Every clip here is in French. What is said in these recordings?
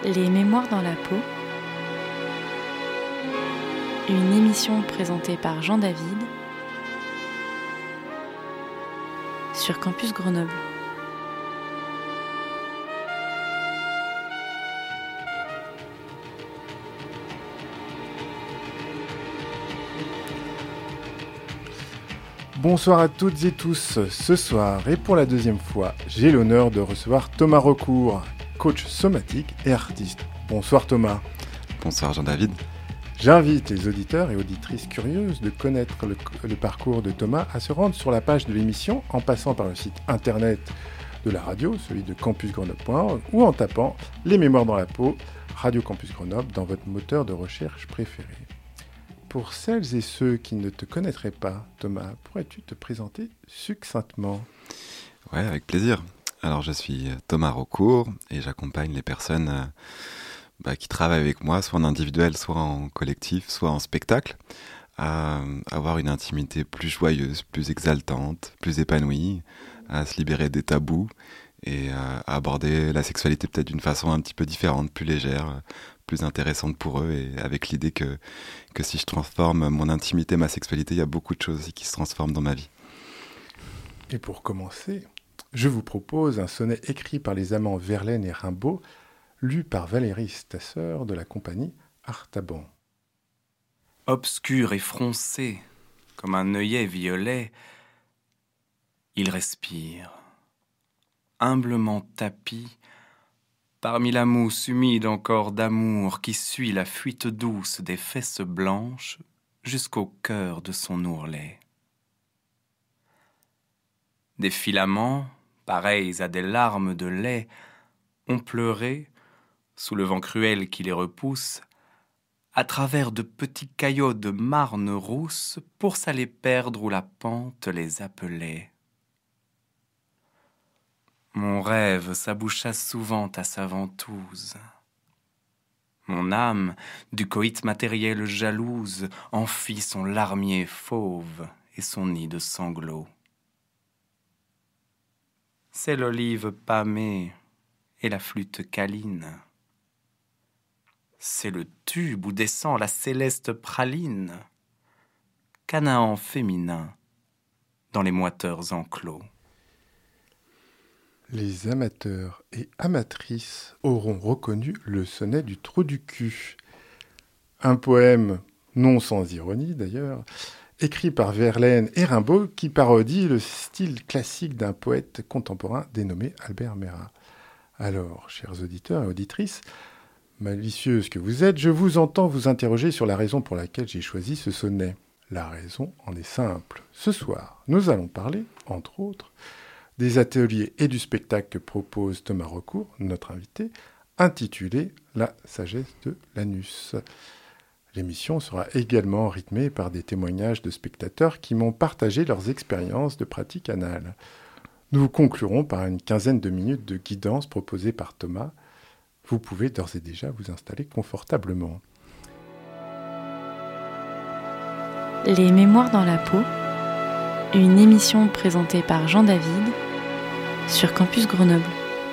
Les Mémoires dans la peau, une émission présentée par Jean David sur Campus Grenoble. Bonsoir à toutes et tous. Ce soir, et pour la deuxième fois, j'ai l'honneur de recevoir Thomas Recourt, coach somatique et artiste. Bonsoir Thomas. Bonsoir Jean-David. J'invite les auditeurs et auditrices curieuses de connaître le parcours de Thomas à se rendre sur la page de l'émission en passant par le site internet de la radio, celui de campusgrenoble.org, ou en tapant Les Mémoires dans la peau, Radio Campus Grenoble, dans votre moteur de recherche préféré. Pour celles et ceux qui ne te connaîtraient pas, Thomas, pourrais-tu te présenter succinctement ? Ouais, avec plaisir. Alors, je suis Thomas Recourt et j'accompagne les personnes qui travaillent avec moi, soit en individuel, soit en collectif, soit en spectacle, à avoir une intimité plus joyeuse, plus exaltante, plus épanouie, à se libérer des tabous et à aborder la sexualité peut-être d'une façon un petit peu différente, plus légère, plus intéressante pour eux, et avec l'idée que si je transforme mon intimité, ma sexualité, il y a beaucoup de choses qui se transforment dans ma vie. Et pour commencer, je vous propose un sonnet écrit par les amants Verlaine et Rimbaud, lu par Valérie Stasseur de la compagnie Artaban. Obscur et froncé, comme un œillet violet, il respire, humblement tapi, parmi la mousse humide encore d'amour qui suit la fuite douce des fesses blanches jusqu'au cœur de son ourlet. Des filaments, pareils à des larmes de lait, ont pleuré, sous le vent cruel qui les repousse, à travers de petits caillots de marne rousse pour s'aller perdre où la pente les appelait. Mon rêve s'aboucha souvent à sa ventouse. Mon âme, du coït matériel jalouse, en fit son larmier fauve et son nid de sanglots. C'est l'olive pâmée et la flûte câline. C'est le tube où descend la céleste praline. Canaan féminin dans les moiteurs enclos. Les amateurs et amatrices auront reconnu le sonnet du trou du cul. Un poème, non sans ironie d'ailleurs, écrit par Verlaine et Rimbaud qui parodie le style classique d'un poète contemporain dénommé Albert Merra. Alors, chers auditeurs et auditrices, malicieuses que vous êtes, je vous entends vous interroger sur la raison pour laquelle j'ai choisi ce sonnet. La raison en est simple. Ce soir, nous allons parler, entre autres, des ateliers et du spectacle que propose Thomas Recourt, notre invité, intitulé « La sagesse de l'anus ». L'émission sera également rythmée par des témoignages de spectateurs qui m'ont partagé leurs expériences de pratique anale. Nous conclurons par une quinzaine de minutes de guidance proposée par Thomas. Vous pouvez d'ores et déjà vous installer confortablement. Les Mémoires dans la peau, une émission présentée par Jean David sur Campus Grenoble.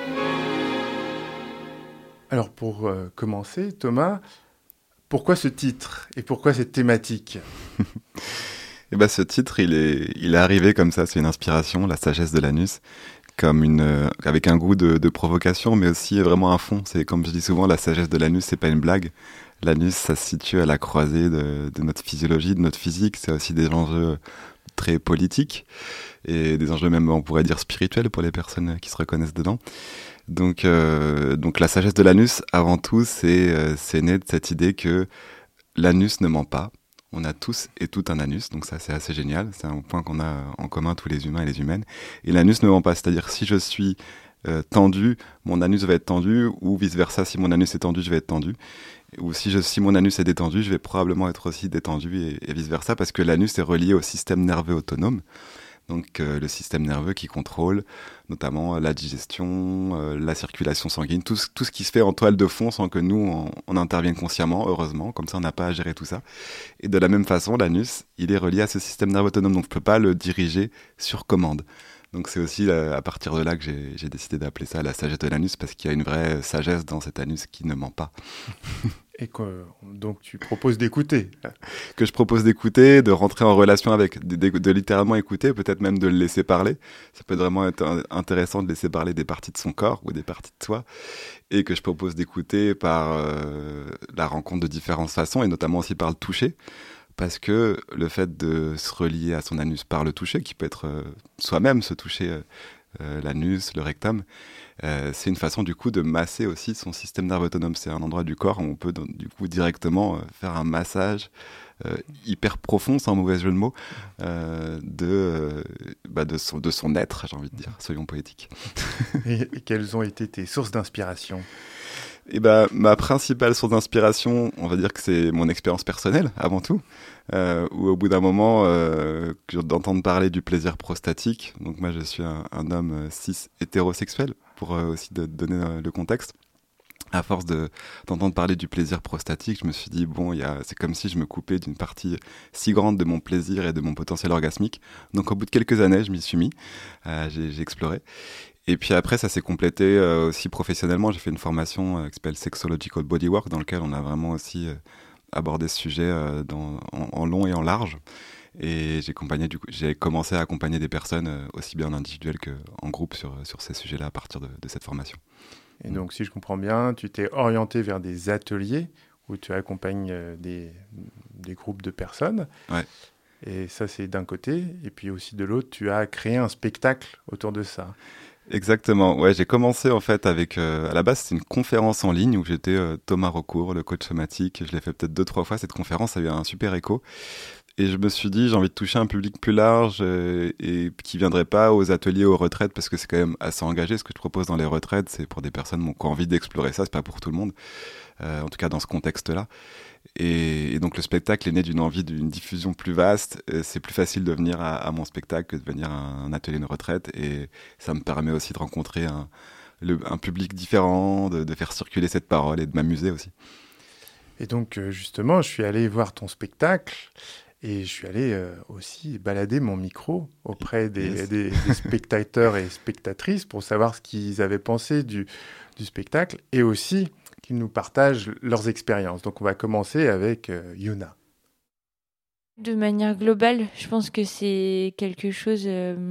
Alors pour commencer, Thomas, pourquoi ce titre et pourquoi cette thématique ? Ce titre, il est arrivé comme ça, c'est une inspiration, la sagesse de l'anus, avec un goût de provocation, mais aussi vraiment un fond. C'est comme je dis souvent, la sagesse de l'anus, c'est pas une blague. L'anus, ça se situe à la croisée de notre physiologie, de notre physique. C'est aussi des enjeux très politiques et des enjeux même, on pourrait dire, spirituels pour les personnes qui se reconnaissent dedans. Donc la sagesse de l'anus, avant tout, c'est né de cette idée que l'anus ne ment pas. On a tous et toutes un anus, donc ça c'est assez génial. C'est un point qu'on a en commun tous les humains et les humaines. Et l'anus ne ment pas, c'est-à-dire si je suis tendu, mon anus va être tendu, ou vice-versa, si mon anus est tendu, je vais être tendu. Ou si mon anus est détendu, je vais probablement être aussi détendu et vice-versa, parce que l'anus est relié au système nerveux autonome. Donc le système nerveux qui contrôle notamment la digestion, la circulation sanguine, tout ce qui se fait en toile de fond sans que nous, on intervienne consciemment, heureusement, comme ça on n'a pas à gérer tout ça. Et de la même façon, l'anus, il est relié à ce système nerveux autonome, donc je ne peux pas le diriger sur commande. Donc c'est aussi à partir de là que j'ai décidé d'appeler ça la sagesse de l'anus, parce qu'il y a une vraie sagesse dans cet anus qui ne ment pas. Et donc tu proposes d'écouter. Que je propose d'écouter, de rentrer en relation avec, de littéralement écouter, peut-être même de le laisser parler. Ça peut vraiment être intéressant de laisser parler des parties de son corps ou des parties de soi, et que je propose d'écouter par la rencontre de différentes façons, et notamment aussi par le toucher. Parce que le fait de se relier à son anus par le toucher, qui peut être soi-même se toucher l'anus, le rectum, c'est une façon du coup de masser aussi son système nerveux autonome. C'est un endroit du corps où on peut du coup directement faire un massage hyper profond, sans mauvais jeu de mots, de son être, j'ai envie de dire, soyons poétiques. Et quelles ont été tes sources d'inspiration ? Et ma principale source d'inspiration, on va dire que c'est mon expérience personnelle, avant tout, où au bout d'un moment, d'entendre parler du plaisir prostatique. Donc moi, je suis un homme cis hétérosexuel, pour aussi donner le contexte. À force d'entendre parler du plaisir prostatique, je me suis dit, c'est comme si je me coupais d'une partie si grande de mon plaisir et de mon potentiel orgasmique. Donc au bout de quelques années, je m'y suis mis, j'ai exploré. Et puis après, ça s'est complété aussi professionnellement. J'ai fait une formation qui s'appelle Sexological Bodywork, dans laquelle on a vraiment aussi abordé ce sujet en long et en large. Et j'ai commencé à accompagner des personnes aussi bien en individuel qu'en groupe sur ces sujets-là à partir de cette formation. Et donc, si je comprends bien, tu t'es orienté vers des ateliers où tu accompagnes des groupes de personnes. Ouais. Et ça, c'est d'un côté. Et puis aussi de l'autre, tu as créé un spectacle autour de ça. Exactement. Ouais, j'ai commencé en fait avec, à la base, c'était une conférence en ligne où j'étais Thomas Recourt, le coach somatique. Je l'ai fait peut-être 2-3 fois. Cette conférence a eu un super écho. Et je me suis dit, j'ai envie de toucher un public plus large et qui viendrait pas aux ateliers, aux retraites, parce que c'est quand même assez engagé. Ce que je propose dans les retraites, c'est pour des personnes qui ont envie d'explorer ça. C'est pas pour tout le monde, en tout cas dans ce contexte-là. Et donc le spectacle est né d'une envie d'une diffusion plus vaste. C'est plus facile de venir à mon spectacle que de venir à un atelier de retraite. Et ça me permet aussi de rencontrer un public différent, de faire circuler cette parole et de m'amuser aussi. Et donc justement, je suis allé voir ton spectacle. Et je suis allé aussi balader mon micro auprès des spectateurs et spectatrices pour savoir ce qu'ils avaient pensé du spectacle et aussi qu'ils nous partagent leurs expériences. Donc on va commencer avec Yuna. De manière globale, je pense que c'est quelque chose...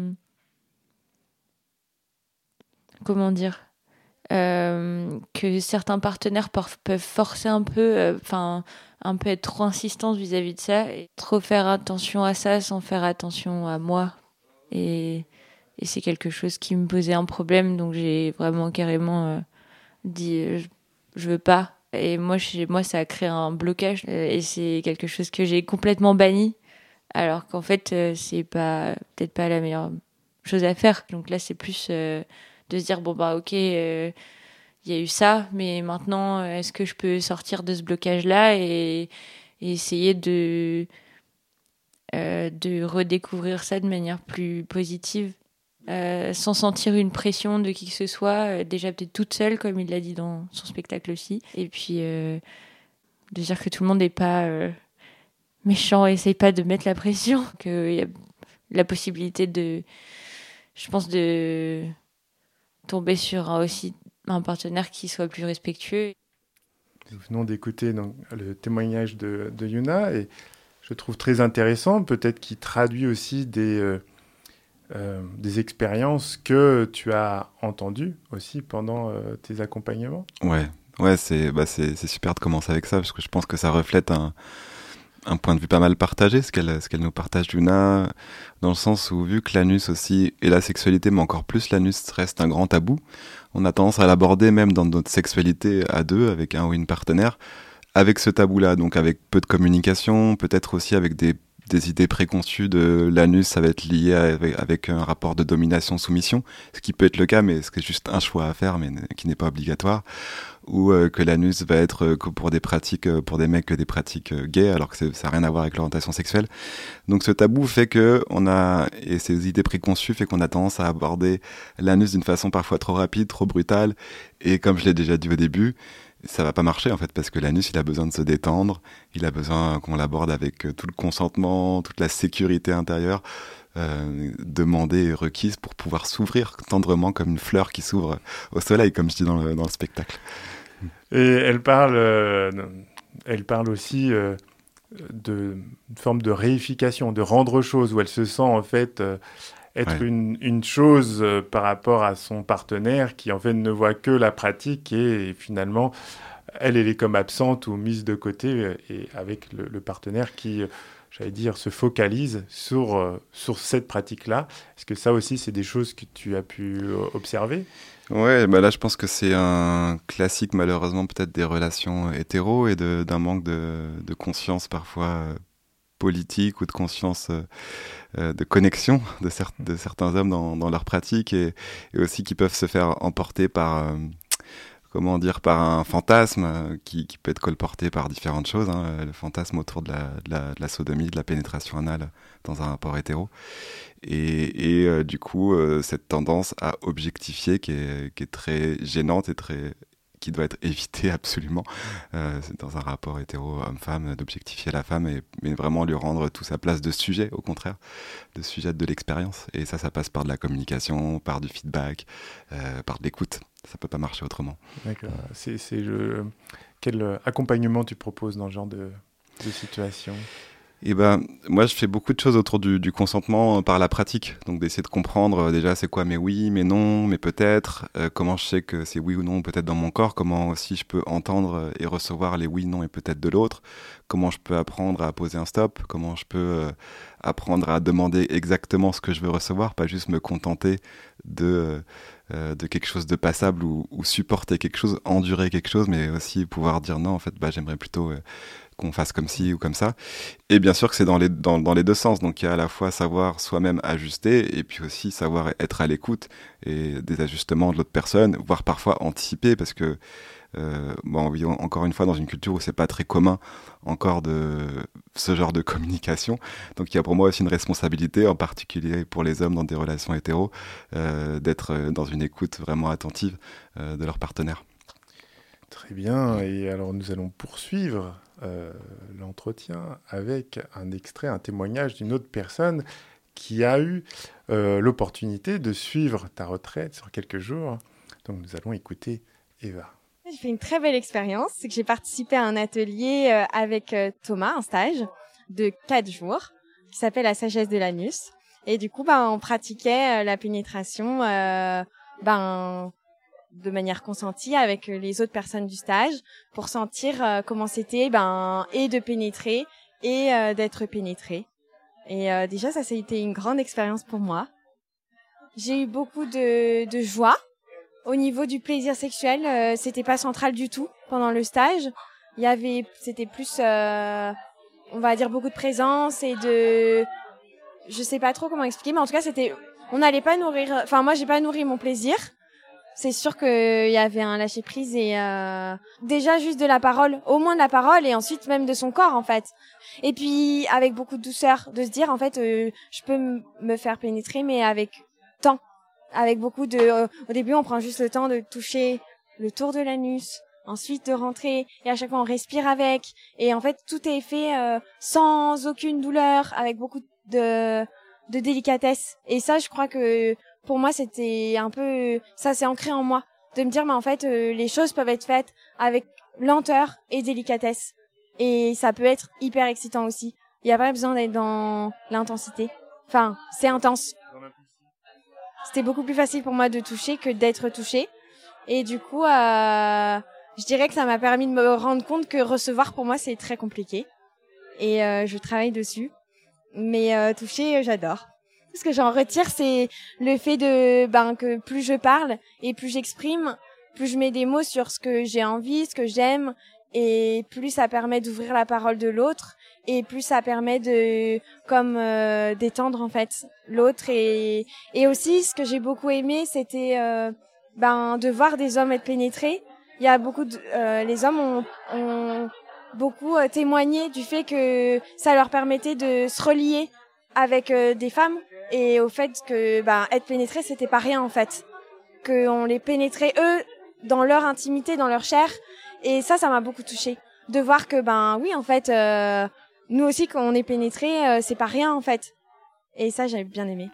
comment dire que certains partenaires peuvent forcer un peu, un peu être trop insistants vis-à-vis de ça, et trop faire attention à ça sans faire attention à moi. Et c'est quelque chose qui me posait un problème, donc j'ai vraiment carrément dit je veux pas. Et moi, ça a créé un blocage, et c'est quelque chose que j'ai complètement banni, alors qu'en fait, c'est peut-être pas la meilleure chose à faire. Donc là, c'est plus... de se dire, ok, il y a eu ça, mais maintenant, est-ce que je peux sortir de ce blocage-là et essayer de redécouvrir ça de manière plus positive, sans sentir une pression de qui que ce soit, déjà peut-être toute seule, comme il l'a dit dans son spectacle aussi, et puis de dire que tout le monde n'est pas méchant, essaye pas de mettre la pression, qu'il y a la possibilité de tomber sur aussi un partenaire qui soit plus respectueux. Nous venons d'écouter donc, le témoignage de Yuna et je trouve très intéressant, peut-être qu'il traduit aussi des expériences que tu as entendues aussi pendant tes accompagnements. Ouais, c'est super de commencer avec ça parce que je pense que ça reflète un point de vue pas mal partagé, ce qu'elle nous partage, Yuna, dans le sens où, vu que l'anus aussi, et la sexualité, mais encore plus l'anus, reste un grand tabou, on a tendance à l'aborder même dans notre sexualité à deux, avec un ou une partenaire, avec ce tabou-là, donc avec peu de communication, peut-être aussi avec des idées préconçues de l'anus, ça va être lié avec un rapport de domination-soumission, ce qui peut être le cas, mais ce qui est juste un choix à faire, mais qui n'est pas obligatoire, ou que l'anus va être que pour des pratiques, pour des mecs, que des pratiques gays, alors que ça n'a rien à voir avec l'orientation sexuelle. Donc ce tabou fait et ces idées préconçues fait qu'on a tendance à aborder l'anus d'une façon parfois trop rapide, trop brutale, et comme je l'ai déjà dit au début, ça va pas marcher en fait, parce que l'anus il a besoin de se détendre, il a besoin qu'on l'aborde avec tout le consentement, toute la sécurité intérieure, demandée et requise pour pouvoir s'ouvrir tendrement comme une fleur qui s'ouvre au soleil, comme je dis dans le spectacle. Et elle parle aussi d'une forme de réification, de rendre chose, où elle se sent en fait être une chose par rapport à son partenaire qui en fait ne voit que la pratique et finalement elle est comme absente ou mise de côté et avec le partenaire qui, j'allais dire, se focalise sur cette pratique-là. Est-ce que ça aussi c'est des choses que tu as pu observer ? Ouais, bah là je pense que c'est un classique malheureusement peut-être des relations hétéros et d'un manque de conscience parfois politique ou de conscience de connexion de certains hommes dans leur pratique et aussi qui peuvent se faire emporter par par un fantasme qui peut être colporté par différentes choses, hein, le fantasme autour de la sodomie, de la pénétration anale dans un rapport hétéro. Et du coup, cette tendance à objectifier qui est très gênante et qui doit être évitée absolument dans un rapport hétéro homme-femme, d'objectifier la femme, mais vraiment lui rendre toute sa place de sujet, au contraire, de sujet de l'expérience. Et ça passe par de la communication, par du feedback, par de l'écoute. Ça peut pas marcher autrement. D'accord. Quel accompagnement tu proposes dans ce genre de situation ? Et moi je fais beaucoup de choses autour du consentement par la pratique, donc d'essayer de comprendre déjà c'est quoi mes oui, mes non, mes peut-être, comment je sais que c'est oui ou non peut-être dans mon corps, comment aussi je peux entendre et recevoir les oui, non et peut-être de l'autre, comment je peux apprendre à poser un stop, comment je peux apprendre à demander exactement ce que je veux recevoir, pas juste me contenter de quelque chose de passable ou supporter quelque chose, endurer quelque chose, mais aussi pouvoir dire non en fait j'aimerais plutôt qu'on fasse comme ci ou comme ça. Et bien sûr que c'est dans les deux sens. Donc il y a à la fois savoir soi-même ajuster et puis aussi savoir être à l'écoute et des ajustements de l'autre personne, voire parfois anticiper parce que on vit encore une fois dans une culture où c'est pas très commun encore de ce genre de communication. Donc il y a pour moi aussi une responsabilité, en particulier pour les hommes dans des relations hétéros, d'être dans une écoute vraiment attentive de leur partenaire. Très bien. Et alors nous allons poursuivre l'entretien avec un témoignage d'une autre personne qui a eu l'opportunité de suivre ta retraite sur quelques jours. Donc nous allons écouter Eva. J'ai fait une très belle expérience, c'est que j'ai participé à un atelier avec Thomas, un stage de 4 jours qui s'appelle La sagesse de l'anus. Et du coup, on pratiquait la pénétration de manière consentie avec les autres personnes du stage pour sentir comment c'était et de pénétrer et d'être pénétré. Et déjà, ça a été une grande expérience pour moi. J'ai eu beaucoup de joie. Au niveau du plaisir sexuel, c'était pas central du tout pendant le stage. C'était plus, on va dire, beaucoup de présence et je sais pas trop comment expliquer, mais en tout cas, on n'allait pas nourrir, moi, j'ai pas nourri mon plaisir. C'est sûr qu'il y avait un lâcher prise et déjà juste de la parole, au moins de la parole et ensuite même de son corps en fait. Et puis avec beaucoup de douceur, de se dire en fait, je peux me faire pénétrer mais avec temps. Avec beaucoup au début, on prend juste le temps de toucher le tour de l'anus, ensuite de rentrer, et à chaque fois on respire avec. Et en fait, tout est fait sans aucune douleur, avec beaucoup de délicatesse. Et ça, je crois que pour moi, c'était un peu, ça s'est ancré en moi, de me dire, mais en fait, les choses peuvent être faites avec lenteur et délicatesse. Et ça peut être hyper excitant aussi. Il n'y a pas besoin d'être dans l'intensité. Enfin, c'est intense. C'était beaucoup plus facile pour moi de toucher que d'être touchée. Et du coup, je dirais que ça m'a permis de me rendre compte que recevoir, pour moi, c'est très compliqué. Et je travaille dessus. Mais toucher, j'adore. Ce que j'en retire, c'est le fait que plus je parle et plus j'exprime, plus je mets des mots sur ce que j'ai envie, ce que j'aime, et plus ça permet d'ouvrir la parole de l'autre. Et plus ça permet d'étendre en fait l'autre et aussi ce que j'ai beaucoup aimé c'était de voir des hommes être pénétrés. Il y a beaucoup les hommes ont beaucoup témoigné du fait que ça leur permettait de se relier avec des femmes et au fait que être pénétré c'était pas rien en fait, que on les pénétrait eux dans leur intimité, dans leur chair et ça m'a beaucoup touchée de voir que oui en fait nous aussi, quand on est pénétré, c'est pas rien, en fait. Et ça, j'avais bien aimé.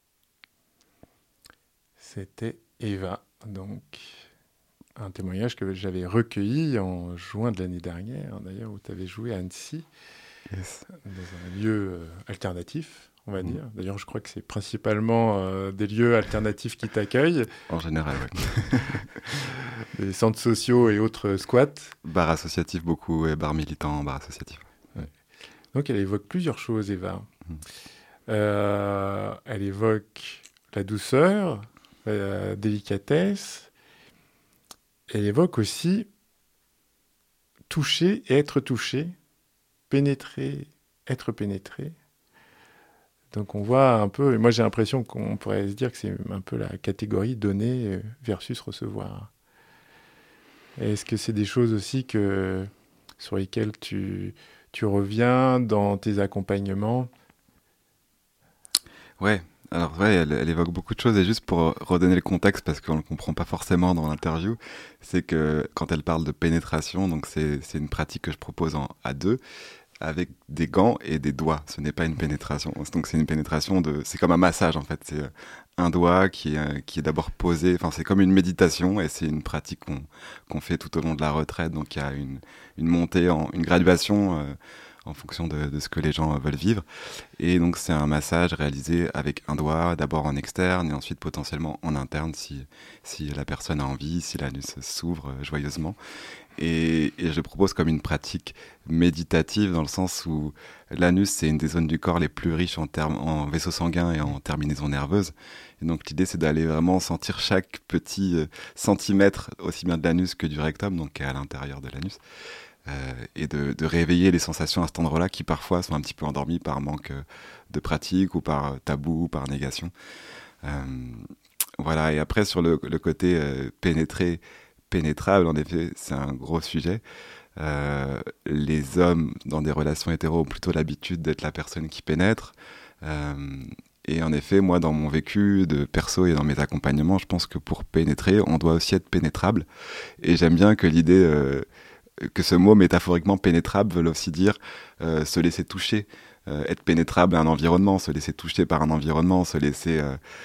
C'était Eva, donc un témoignage que j'avais recueilli en juin de l'année dernière, d'ailleurs, où tu avais joué à Annecy, Yes. dans un lieu alternatif, on va dire. D'ailleurs, je crois que c'est principalement des lieux alternatifs qui t'accueillent. En général, oui. Des centres sociaux et autres squats. Bar associatif beaucoup, et bar militant, bar associatif. Ouais. Donc, elle évoque plusieurs choses, Eva. Elle évoque la douceur, la délicatesse. Elle évoque aussi toucher et être touché, pénétrer, être pénétré. Donc on voit un peu, et moi j'ai l'impression qu'on pourrait se dire que c'est un peu la catégorie donner versus recevoir. Est-ce que c'est des choses aussi sur lesquelles tu reviens dans tes accompagnements ? Ouais, alors ouais, elle évoque beaucoup de choses, et juste pour redonner le contexte, parce qu'on ne le comprend pas forcément dans l'interview, c'est que quand elle parle de pénétration, donc c'est une pratique que je propose à deux, avec des gants et des doigts. Ce n'est pas une pénétration. Donc c'est une pénétration c'est comme un massage en fait. C'est un doigt qui est d'abord posé. Enfin c'est comme une méditation, et c'est une pratique qu'on fait tout au long de la retraite. Donc il y a une montée, une graduation en fonction de ce que les gens veulent vivre. Et donc c'est un massage réalisé avec un doigt, d'abord en externe et ensuite potentiellement en interne si la personne a envie, si l'anus s'ouvre joyeusement. Et je propose comme une pratique méditative, dans le sens où l'anus, c'est une des zones du corps les plus riches en vaisseaux sanguins et en terminaisons nerveuses. Et donc l'idée, c'est d'aller vraiment sentir chaque petit centimètre, aussi bien de l'anus que du rectum, donc qui est à l'intérieur de l'anus, et de réveiller les sensations à cet endroit-là qui parfois sont un petit peu endormies par manque de pratique ou par tabou ou par négation. Voilà, et après sur le côté pénétrable, en effet, c'est un gros sujet. Les hommes dans des relations hétéro ont plutôt l'habitude d'être la personne qui pénètre. Et en effet, moi, dans mon vécu de perso et dans mes accompagnements, je pense que pour pénétrer, on doit aussi être pénétrable. Et j'aime bien que l'idée que ce mot métaphoriquement pénétrable veut aussi dire se laisser toucher. Être pénétrable à un environnement, se laisser toucher par un environnement, se laisser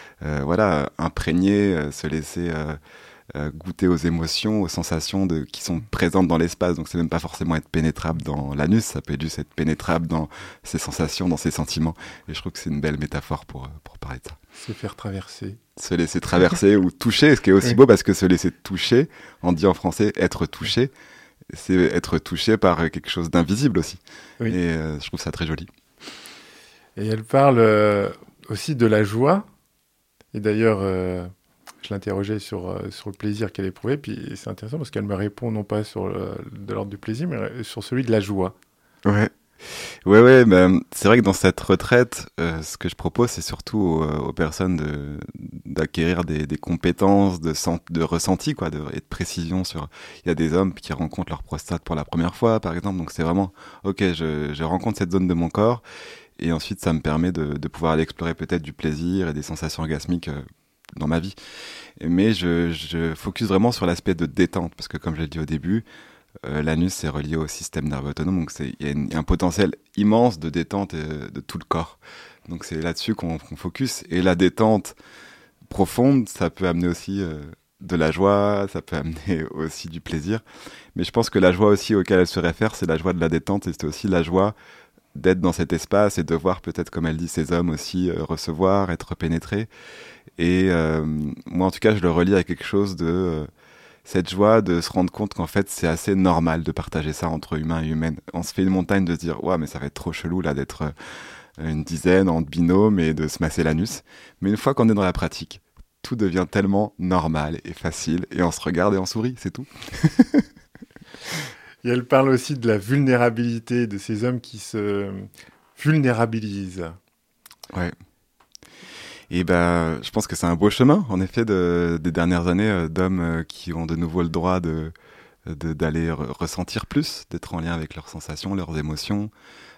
imprégner, se laisser goûter aux émotions, aux sensations qui sont présentes dans l'espace. Donc c'est même pas forcément être pénétrable dans l'anus, ça peut juste être pénétrable dans ses sensations, dans ses sentiments. Et je trouve que c'est une belle métaphore pour parler de ça. Se faire traverser. Se laisser traverser ou toucher, ce qui est aussi beau, parce que se laisser toucher, on dit en français être touché, c'est être touché par quelque chose d'invisible aussi. Oui. Et je trouve ça très joli. Et elle parle aussi de la joie. Et d'ailleurs, je l'interrogeais sur le plaisir qu'elle éprouvait. Puis c'est intéressant parce qu'elle me répond non pas de l'ordre du plaisir, mais sur celui de la joie. Ouais, c'est vrai que dans cette retraite, ce que je propose, c'est surtout aux personnes d'acquérir des compétences de ressenti, quoi, et de précision sur. Il y a des hommes qui rencontrent leur prostate pour la première fois, par exemple. Donc c'est vraiment, ok, je rencontre cette zone de mon corps, et ensuite ça me permet de pouvoir aller explorer peut-être du plaisir et des sensations orgasmiques dans ma vie. Mais je focus vraiment sur l'aspect de détente, parce que comme je l'ai dit au début, l'anus c'est relié au système nerveux autonome, donc il y a un potentiel immense de détente de tout le corps. Donc c'est là-dessus qu'on focus. Et la détente profonde, ça peut amener aussi de la joie, ça peut amener aussi du plaisir. Mais je pense que la joie aussi auquel elle se réfère, c'est la joie de la détente, et c'est aussi la joie d'être dans cet espace et de voir peut-être, comme elle dit, ces hommes aussi recevoir, être pénétrés. Et moi en tout cas je le relie à quelque chose de cette joie de se rendre compte qu'en fait c'est assez normal de partager ça entre humains et humaines. On se fait une montagne de se dire ouais mais ça va être trop chelou là d'être une dizaine en binôme et de se masser l'anus. Mais une fois qu'on est dans la pratique, tout devient tellement normal et facile, et on se regarde et on sourit, c'est tout. Et elle parle aussi de la vulnérabilité de ces hommes qui se vulnérabilisent. Ouais. Et je pense que c'est un beau chemin, en effet, des dernières années, d'hommes qui ont de nouveau le droit d'aller ressentir plus, d'être en lien avec leurs sensations, leurs émotions,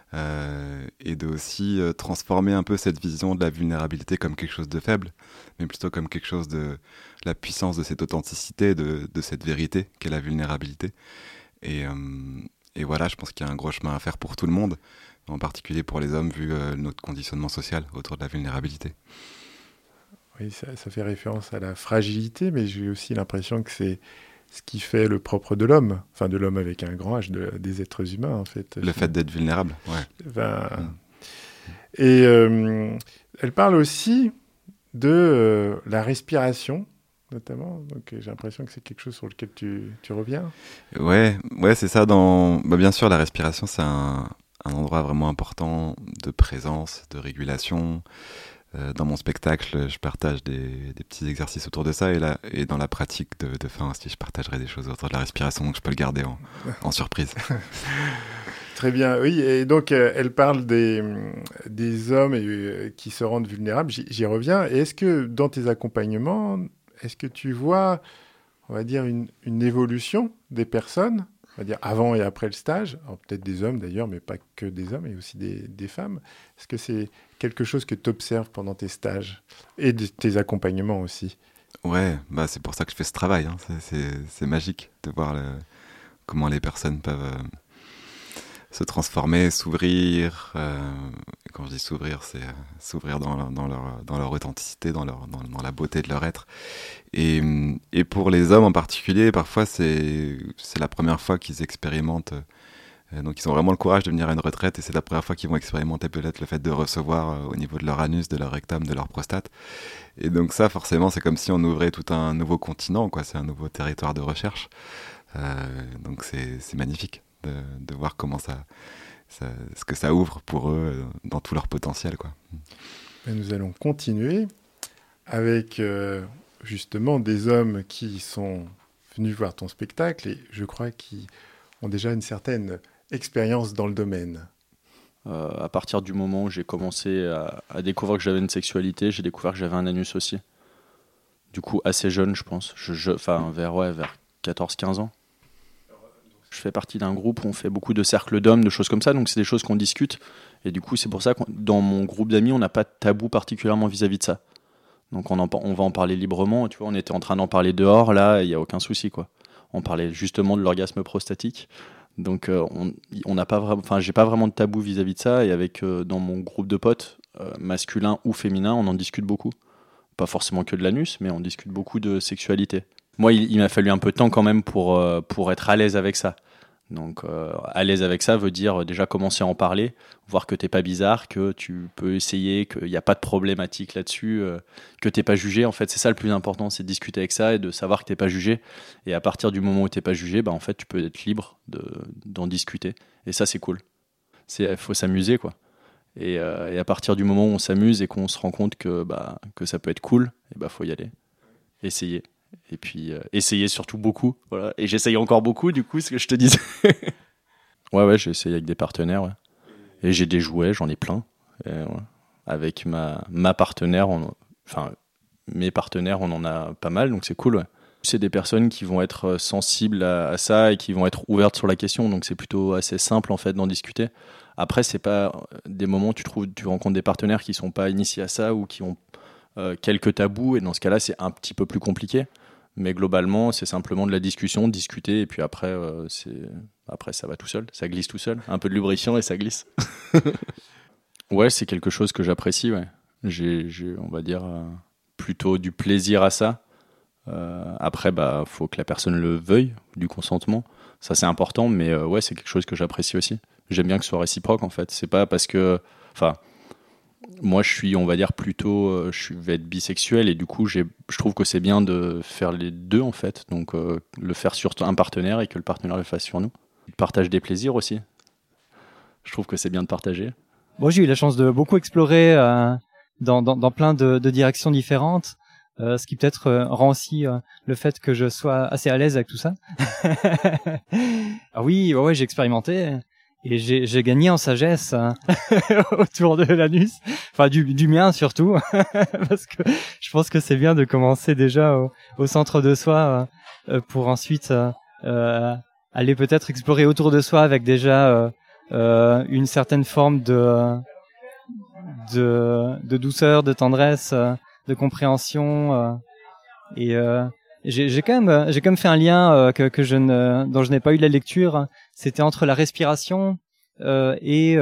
et de aussi transformer un peu cette vision de la vulnérabilité comme quelque chose de faible, mais plutôt comme quelque chose de la puissance de cette authenticité, de cette vérité qu'est la vulnérabilité. Et voilà, je pense qu'il y a un gros chemin à faire pour tout le monde, en particulier pour les hommes, vu notre conditionnement social autour de la vulnérabilité. Oui, ça fait référence à la fragilité, mais j'ai aussi l'impression que c'est ce qui fait le propre de l'homme, enfin de l'homme avec un grand H, des êtres humains en fait. Le fait d'être vulnérable, ouais. Et elle parle aussi de la respiration, notamment. Donc j'ai l'impression que c'est quelque chose sur lequel tu reviens. Ouais, c'est ça. Bien sûr, la respiration, c'est un endroit vraiment important de présence, de régulation. Dans mon spectacle, je partage des petits exercices autour de ça, et dans la pratique de fin aussi, je partagerai des choses autour de la respiration, donc je peux le garder en surprise. Très bien, oui, et donc elle parle des hommes qui se rendent vulnérables, j'y reviens. Et est-ce que dans tes accompagnements, est-ce que tu vois, on va dire, une évolution des personnes, on va dire avant et après le stage, alors peut-être des hommes d'ailleurs, mais pas que des hommes, et aussi des femmes. Est-ce que c'est quelque chose que tu observes pendant tes stages et tes accompagnements aussi? Ouais, c'est pour ça que je fais ce travail, hein. C'est magique de voir comment les personnes peuvent se transformer, s'ouvrir. Et quand je dis s'ouvrir, c'est s'ouvrir dans leur authenticité, dans la beauté de leur être. Et pour les hommes en particulier, parfois c'est la première fois qu'ils expérimentent. Donc ils ont vraiment le courage de venir à une retraite, et c'est la première fois qu'ils vont expérimenter peut-être le fait de recevoir au niveau de leur anus, de leur rectum, de leur prostate. Et donc ça, forcément, c'est comme si on ouvrait tout un nouveau continent, quoi. C'est un nouveau territoire de recherche. Donc c'est magnifique de voir comment ce que ça ouvre pour eux dans tout leur potentiel, quoi. Et nous allons continuer avec justement des hommes qui sont venus voir ton spectacle, et je crois qu'ils ont déjà une certaine expérience dans le domaine. À partir du moment où j'ai commencé à découvrir que j'avais une sexualité, j'ai découvert que j'avais un anus aussi. Du coup, assez jeune, je pense. Vers 14-15 ans. Je fais partie d'un groupe où on fait beaucoup de cercles d'hommes, de choses comme ça, donc c'est des choses qu'on discute. Et du coup, c'est pour ça que dans mon groupe d'amis, on n'a pas de tabou particulièrement vis-à-vis de ça. Donc on va en parler librement. Tu vois, on était en train d'en parler dehors, là, il n'y a aucun souci, quoi. On parlait justement de l'orgasme prostatique. Donc on n'a pas vraiment, j'ai pas vraiment de tabou vis-à-vis de ça. Et avec dans mon groupe de potes, masculin ou féminin, on en discute beaucoup. Pas forcément que de l'anus, mais on discute beaucoup de sexualité. Moi, il m'a fallu un peu de temps quand même pour être à l'aise avec ça. Donc à l'aise avec ça veut dire déjà commencer à en parler, voir que t'es pas bizarre, que tu peux essayer, qu'il n'y a pas de problématique là-dessus, que t'es pas jugé. En fait, c'est ça le plus important, c'est de discuter avec ça et de savoir que t'es pas jugé. Et à partir du moment où t'es pas jugé, en fait, tu peux être libre d'en discuter. Et ça, c'est cool. Faut s'amuser, quoi. Et à partir du moment où on s'amuse et qu'on se rend compte que ça peut être cool, et faut y aller, essayer. Et puis essayer surtout beaucoup, voilà. Et j'essaye encore beaucoup, du coup, ce que je te disais. ouais, j'ai essayé avec des partenaires, ouais. Et j'ai des jouets, j'en ai plein. Et, ouais. Avec ma partenaire, mes partenaires, on en a pas mal, donc c'est cool, ouais. C'est des personnes qui vont être sensibles à ça et qui vont être ouvertes sur la question, donc c'est plutôt assez simple en fait d'en discuter. Après, c'est pas des moments où tu rencontres des partenaires qui sont pas initiés à ça ou qui ont quelques tabous, et dans ce cas-là, c'est un petit peu plus compliqué. Mais globalement, c'est simplement de la discussion, discuter, et puis après, ça va tout seul, ça glisse tout seul. Un peu de lubrifiant et ça glisse. Ouais, c'est quelque chose que j'apprécie, ouais. J'ai on va dire, plutôt du plaisir à ça. Après, faut que la personne le veuille, du consentement. Ça, c'est important, mais ouais, c'est quelque chose que j'apprécie aussi. J'aime bien que ce soit réciproque, en fait. C'est pas parce que... moi, je suis, on va dire, plutôt... je vais être bisexuel, et du coup, je trouve que c'est bien de faire les deux, en fait. Donc, le faire sur un partenaire et que le partenaire le fasse sur nous. Partage des plaisirs aussi. Je trouve que c'est bien de partager. Bon, j'ai eu la chance de beaucoup explorer dans plein de directions différentes. Ce qui peut-être rend aussi le fait que je sois assez à l'aise avec tout ça. Ah oui, ouais, j'ai expérimenté et j'ai gagné en sagesse autour de l'anus, enfin du mien surtout, parce que je pense que c'est bien de commencer déjà au centre de soi pour ensuite aller peut-être explorer autour de soi avec déjà une certaine forme de douceur, de tendresse. De compréhension et j'ai quand même fait un lien dont je n'ai pas eu la lecture. C'était entre la respiration, et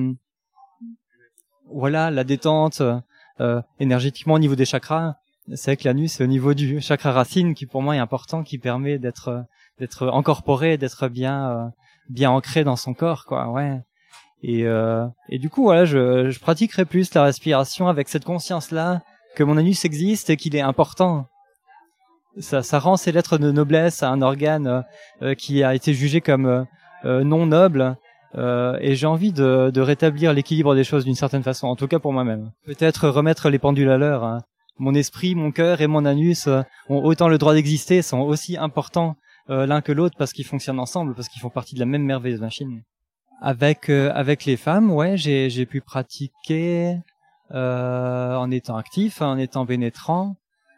voilà, la détente énergétiquement au niveau des chakras. C'est vrai que l'anus c'est au niveau du chakra racine qui pour moi est important, qui permet d'être incorporé, d'être bien ancré dans son corps, quoi. Ouais. Et du coup voilà, je pratiquerai plus la respiration avec cette conscience là que mon anus existe et qu'il est important. Ça rend ces lettres de noblesse à un organe qui a été jugé comme non noble. Et j'ai envie de rétablir l'équilibre des choses d'une certaine façon, en tout cas pour moi-même. Peut-être remettre les pendules à l'heure. Hein. Mon esprit, mon cœur et mon anus ont autant le droit d'exister, sont aussi importants l'un que l'autre parce qu'ils fonctionnent ensemble, parce qu'ils font partie de la même merveilleuse machine. Avec les femmes, ouais, j'ai pu pratiquer en étant actif, en étant pénétrant.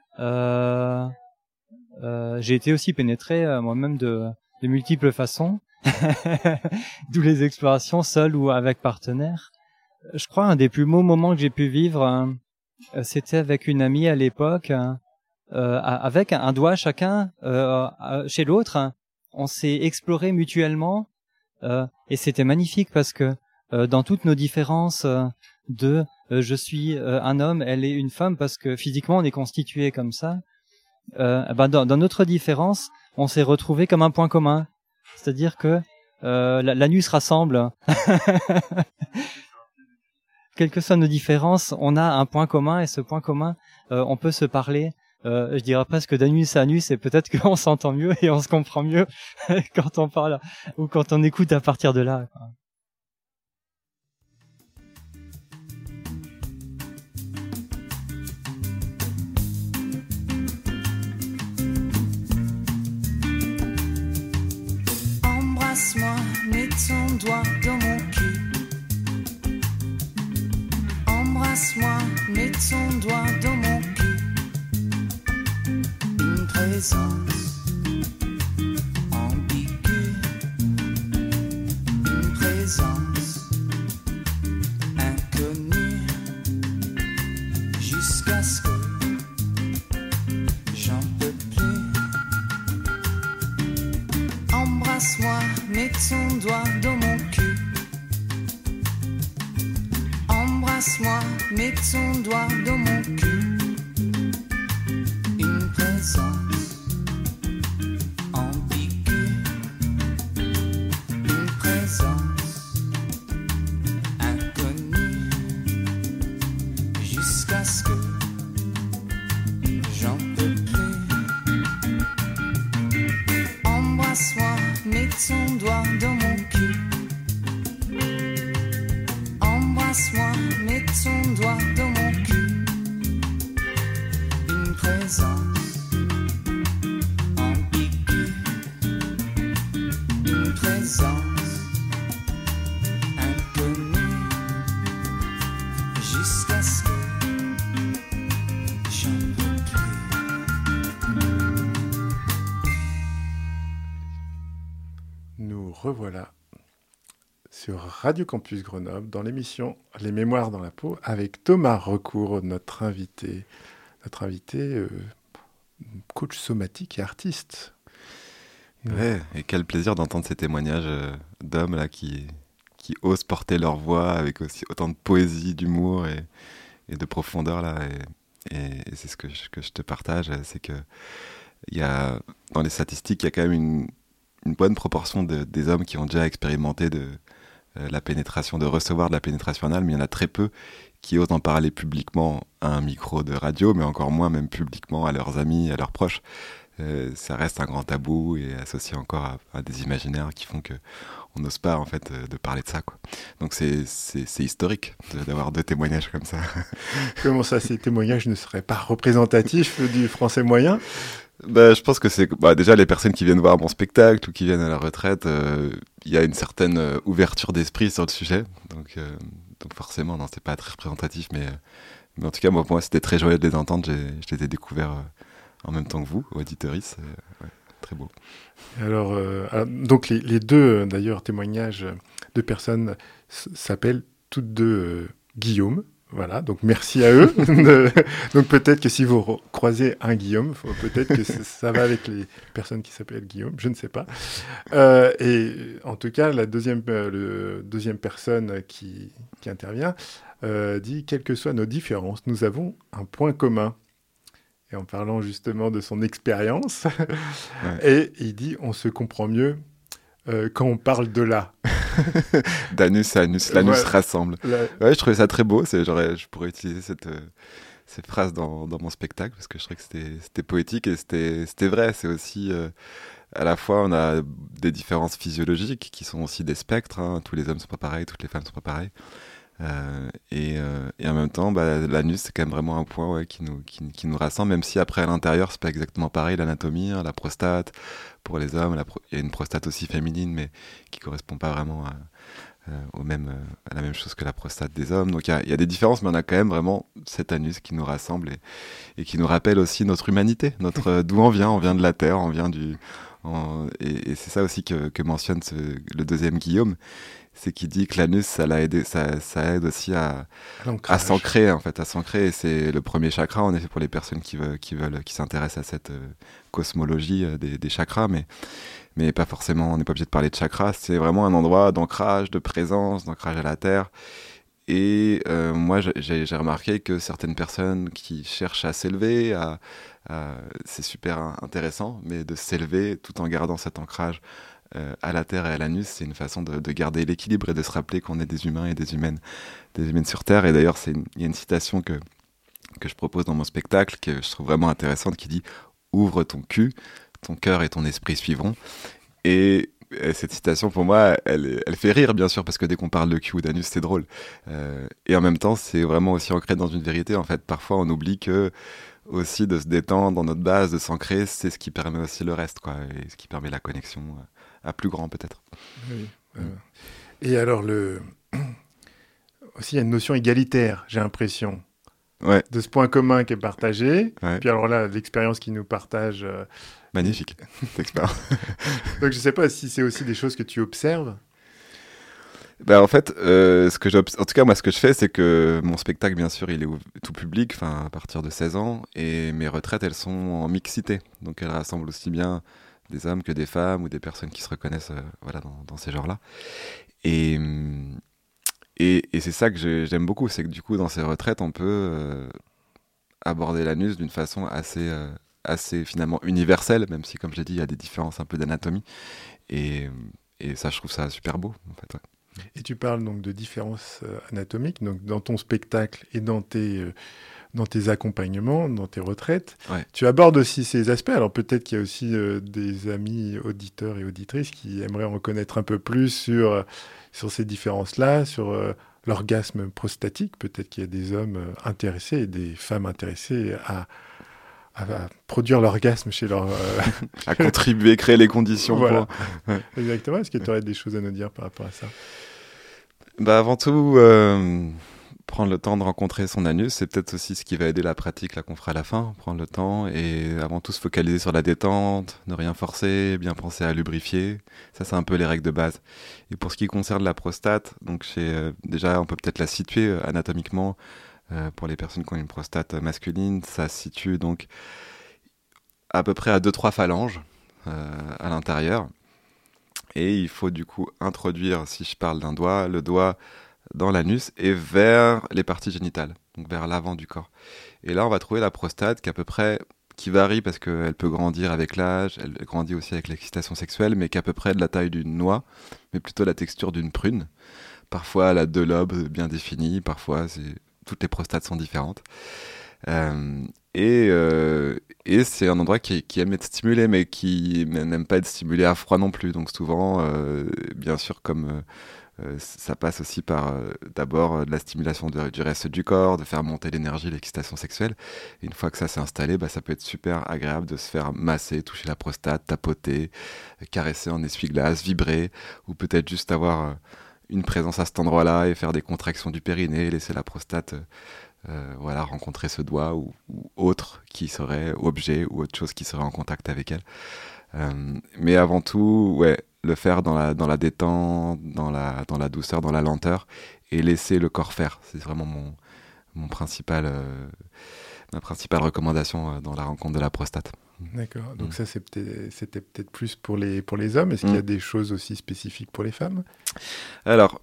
J'ai été aussi pénétré moi-même de multiples façons. D'où les explorations seules ou avec partenaires. Je crois un des plus beaux moments que j'ai pu vivre, c'était avec une amie à l'époque, avec un doigt chacun chez l'autre. On s'est exploré mutuellement et c'était magnifique parce que dans toutes nos différences je suis un homme, elle est une femme, parce que physiquement on est constitué comme ça. Dans notre différence, on s'est retrouvé comme un point commun. C'est-à-dire que l'anus rassemble. Quelles que soient nos différences, on a un point commun, et ce point commun, on peut se parler. Je dirais presque d'anus à anus, et peut-être qu'on s'entend mieux et on se comprend mieux quand on parle ou quand on écoute à partir de là, quoi. Embrasse-moi, mets ton doigt dans mon cul. Embrasse-moi, mets ton doigt dans mon cul. Une présence ambiguë, une présence inconnue, jusqu'à ce que j'en peux plus. Embrasse-moi, mets ton doigt dans mon cul. Embrasse-moi, mets ton doigt dans mon cul. Une présence ambiguë, une présence inconnue, jusqu'à ce que j'en peux plus. Embrasse-moi, mets ton doigt dans mon cul. Embrasse-moi, mets ton doigt dans mon cul. Une présence ambiguë, une présence inconnue, jusqu'à ce que j'en peux plus. Nous revoilà sur Radio Campus Grenoble dans l'émission Les Mémoires dans la peau avec Thomas Recourt, notre invité coach somatique et artiste. Ouais, et quel plaisir d'entendre ces témoignages d'hommes là qui osent porter leur voix avec aussi autant de poésie, d'humour et de profondeur là. Et c'est ce que je te partage, c'est que il y a dans les statistiques, il y a quand même une bonne proportion des hommes qui ont déjà expérimenté la pénétration, de recevoir de la pénétration anale, mais il y en a très peu qui osent en parler publiquement à un micro de radio, mais encore moins même publiquement à leurs amis, à leurs proches. Ça reste un grand tabou et associé encore à des imaginaires qui font qu'on n'ose pas en fait de parler de ça, quoi. Donc c'est historique d'avoir deux témoignages comme ça. Comment ça, ces témoignages ne seraient pas représentatifs du français moyen ? Je pense que c'est déjà les personnes qui viennent voir mon spectacle ou qui viennent à la retraite, il y a une certaine ouverture d'esprit sur le sujet, donc forcément non, c'est pas très représentatif, mais en tout cas moi c'était très joyeux de les entendre. Je les ai découverts en même temps que vous, auditeuristes, ouais, très beau. Alors donc les deux d'ailleurs témoignages de personnes s'appellent toutes deux Guillaume. Voilà, donc merci à eux. Donc peut-être que si vous croisez un Guillaume, peut-être que ça va avec les personnes qui s'appellent Guillaume, je ne sais pas. Et en tout cas, le deuxième personne qui intervient dit « Quelles que soient nos différences, nous avons un point commun ». Et en parlant justement de son expérience, et il dit « On se comprend mieux quand on parle de là ». D'anus à anus, l'anus rassemble. Ouais, je trouvais ça très beau. Je pourrais utiliser cette phrase dans mon spectacle parce que je trouvais que c'était poétique et c'était vrai. C'est aussi à la fois on a des différences physiologiques qui sont aussi des spectres. Hein. Tous les hommes sont pas pareils, toutes les femmes sont pas pareilles. Et en même temps, l'anus c'est quand même vraiment un point qui nous rassemble, même si après à l'intérieur c'est pas exactement pareil. L'anatomie, hein, la prostate pour les hommes, il y a une prostate aussi féminine, mais qui correspond pas vraiment à la même chose que la prostate des hommes. Donc il y a des différences, mais on a quand même vraiment cet anus qui nous rassemble et qui nous rappelle aussi notre humanité, d'où on vient de la terre, on vient et c'est ça aussi que mentionne le deuxième Guillaume. C'est qu'il dit que l'anus, ça aide aussi à s'ancrer, en fait, à s'ancrer. Et c'est le premier chakra, en effet, pour les personnes qui s'intéressent à cette cosmologie des chakras, mais pas forcément, on n'est pas obligé de parler de chakras. C'est vraiment un endroit d'ancrage, de présence, d'ancrage à la terre. Et moi, j'ai remarqué que certaines personnes qui cherchent à s'élever, c'est super intéressant, mais de s'élever tout en gardant cet ancrage à la terre et à l'anus, c'est une façon de garder l'équilibre et de se rappeler qu'on est des humains et des humaines sur Terre. Et d'ailleurs, il y a une citation que je propose dans mon spectacle, que je trouve vraiment intéressante, qui dit « Ouvre ton cul, ton cœur et ton esprit suivront ». Et cette citation, pour moi, elle fait rire, bien sûr, parce que dès qu'on parle de cul ou d'anus, c'est drôle. Et en même temps, c'est vraiment aussi ancré dans une vérité. En fait, parfois, on oublie que aussi de se détendre dans notre base, de s'ancrer, c'est ce qui permet aussi le reste, quoi, et ce qui permet la connexion à plus grand, peut-être. Oui. Et alors, aussi, il y a une notion égalitaire, j'ai l'impression, de ce point commun qui est partagé. Ouais. Puis alors là, l'expérience qui nous partage... Magnifique, l'expérience. Donc, je ne sais pas si c'est aussi des choses que tu observes. En fait, en tout cas, moi, ce que je fais, c'est que mon spectacle, bien sûr, il est tout public, à partir de 16 ans, et mes retraites, elles sont en mixité. Donc, elles rassemblent aussi bien des hommes que des femmes ou des personnes qui se reconnaissent dans ces genres-là. Et c'est ça que j'aime beaucoup, c'est que du coup, dans ces retraites, on peut aborder l'anus d'une façon assez finalement universelle, même si, comme je l'ai dit, il y a des différences un peu d'anatomie. Et ça, je trouve ça super beau, en fait. Ouais. Et tu parles donc de différences anatomiques, donc dans ton spectacle et dans tes accompagnements, dans tes retraites. Ouais. Tu abordes aussi ces aspects. Alors peut-être qu'il y a aussi des amis auditeurs et auditrices qui aimeraient en connaître un peu plus sur ces différences-là, sur l'orgasme prostatique. Peut-être qu'il y a des hommes intéressés et des femmes intéressées à produire l'orgasme chez leur... à contribuer, créer les conditions voilà. pour... Ouais. Exactement. Est-ce que tu aurais des choses à nous dire par rapport à ça ? Avant tout, prendre le temps de rencontrer son anus, c'est peut-être aussi ce qui va aider la pratique là qu'on fera à la fin. Prendre le temps et avant tout se focaliser sur la détente, ne rien forcer, bien penser à lubrifier. Ça, c'est un peu les règles de base. Et pour ce qui concerne la prostate, donc déjà, on peut peut-être la situer anatomiquement. Pour les personnes qui ont une prostate masculine, ça se situe donc à peu près à 2-3 phalanges à l'intérieur. Et il faut du coup introduire, si je parle d'un doigt, le doigt dans l'anus et vers les parties génitales, donc vers l'avant du corps. Et là, on va trouver la prostate qui varie parce qu'elle peut grandir avec l'âge, elle grandit aussi avec l'excitation sexuelle, mais qui est à peu près de la taille d'une noix, mais plutôt la texture d'une prune. Parfois, elle a 2 lobes bien définis, parfois, toutes les prostates sont différentes. Et c'est un endroit qui aime être stimulé, mais qui n'aime pas être stimulé à froid non plus. Donc souvent, bien sûr, comme ça passe aussi par d'abord de la stimulation du reste du corps, de faire monter l'énergie, l'excitation sexuelle. Et une fois que ça s'est installé, ça peut être super agréable de se faire masser, toucher la prostate, tapoter, caresser en essuie-glace, vibrer, ou peut-être juste avoir une présence à cet endroit-là et faire des contractions du périnée, laisser la prostate rencontrer ce doigt ou autre qui serait objet ou autre chose qui serait en contact avec elle. Mais avant tout, le faire dans la détente, dans la douceur, dans la lenteur et laisser le corps faire. C'est vraiment ma principale recommandation dans la rencontre de la prostate. D'accord. Donc ça, c'était peut-être plus pour les hommes. Est-ce qu'il y a des choses aussi spécifiques pour les femmes ? Alors,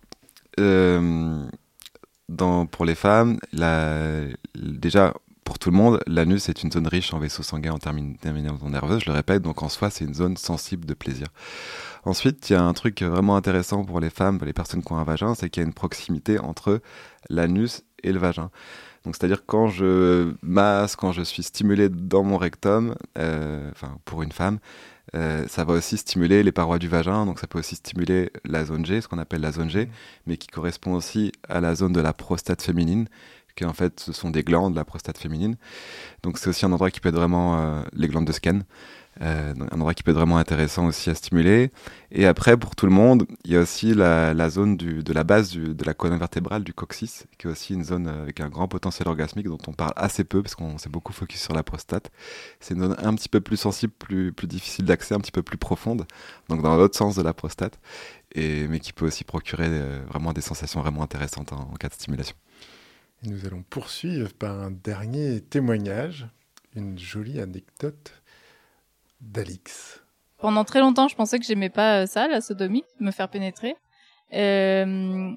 pour les femmes, déjà, pour tout le monde, l'anus est une zone riche en vaisseaux sanguins en terminaison nerveuse, je le répète, donc en soi, c'est une zone sensible de plaisir. Ensuite, il y a un truc vraiment intéressant pour les femmes, pour les personnes qui ont un vagin, c'est qu'il y a une proximité entre l'anus et le vagin. Donc, c'est-à-dire quand je masse, quand je suis stimulé dans mon rectum, pour une femme, ça va aussi stimuler les parois du vagin, donc ça peut aussi stimuler la zone G, ce qu'on appelle la zone G, mais qui correspond aussi à la zone de la prostate féminine, qui en fait, ce sont des glandes, la prostate féminine. Donc c'est aussi un endroit qui peut être vraiment, les glandes de Skene, un endroit qui peut être vraiment intéressant aussi à stimuler. Et après, pour tout le monde, il y a aussi la zone de la base de la colonne vertébrale, du coccyx, qui est aussi une zone avec un grand potentiel orgasmique dont on parle assez peu, parce qu'on s'est beaucoup focus sur la prostate. C'est une zone un petit peu plus sensible, plus difficile d'accès, un petit peu plus profonde, donc dans l'autre sens de la prostate, mais qui peut aussi procurer vraiment des sensations vraiment intéressantes en cas de stimulation. Et nous allons poursuivre par un dernier témoignage, une jolie anecdote d'Alix. Pendant très longtemps, je pensais que j'aimais pas ça, la sodomie, me faire pénétrer. Un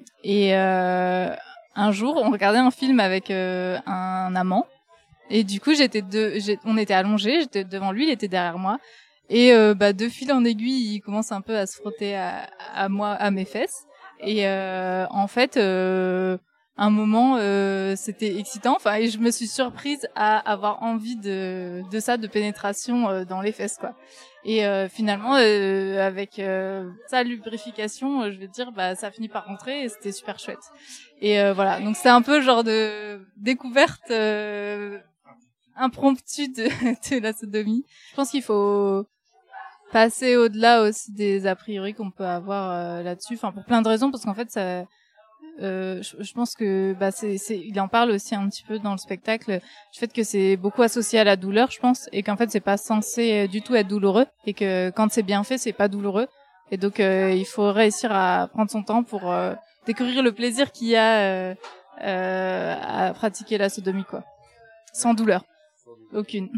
jour, on regardait un film avec un amant. Et du coup, on était allongés, j'étais devant lui, il était derrière moi. Et de fil en aiguille, il commence un peu à se frotter à moi, à mes fesses. Et en fait... un moment, c'était excitant. Enfin, et je me suis surprise à avoir envie de ça, de pénétration dans les fesses, quoi. Et finalement, avec sa lubrification, je veux dire, ça finit par rentrer et c'était super chouette. Et voilà. Donc c'était un peu genre de découverte impromptue de la sodomie. Je pense qu'il faut passer au-delà aussi des a priori qu'on peut avoir là-dessus. Enfin, pour plein de raisons, parce qu'en fait, ça. Je pense que il en parle aussi un petit peu dans le spectacle, du fait que c'est beaucoup associé à la douleur, je pense, et qu'en fait c'est pas censé du tout être douloureux, et que quand c'est bien fait, c'est pas douloureux, et donc il faut réussir à prendre son temps pour découvrir le plaisir qu'il y a à pratiquer la sodomie, quoi, sans douleur, aucune.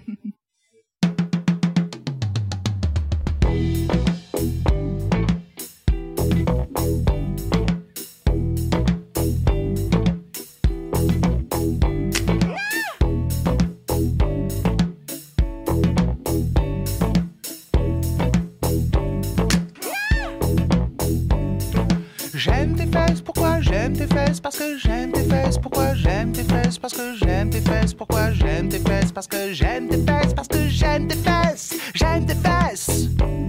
J'aime tes fesses, pourquoi j'aime tes fesses? Parce que j'aime tes fesses, pourquoi j'aime tes fesses? Parce que j'aime tes fesses, pourquoi j'aime tes fesses? Parce que j'aime tes fesses, parce que j'aime tes fesses, j'aime tes fesses.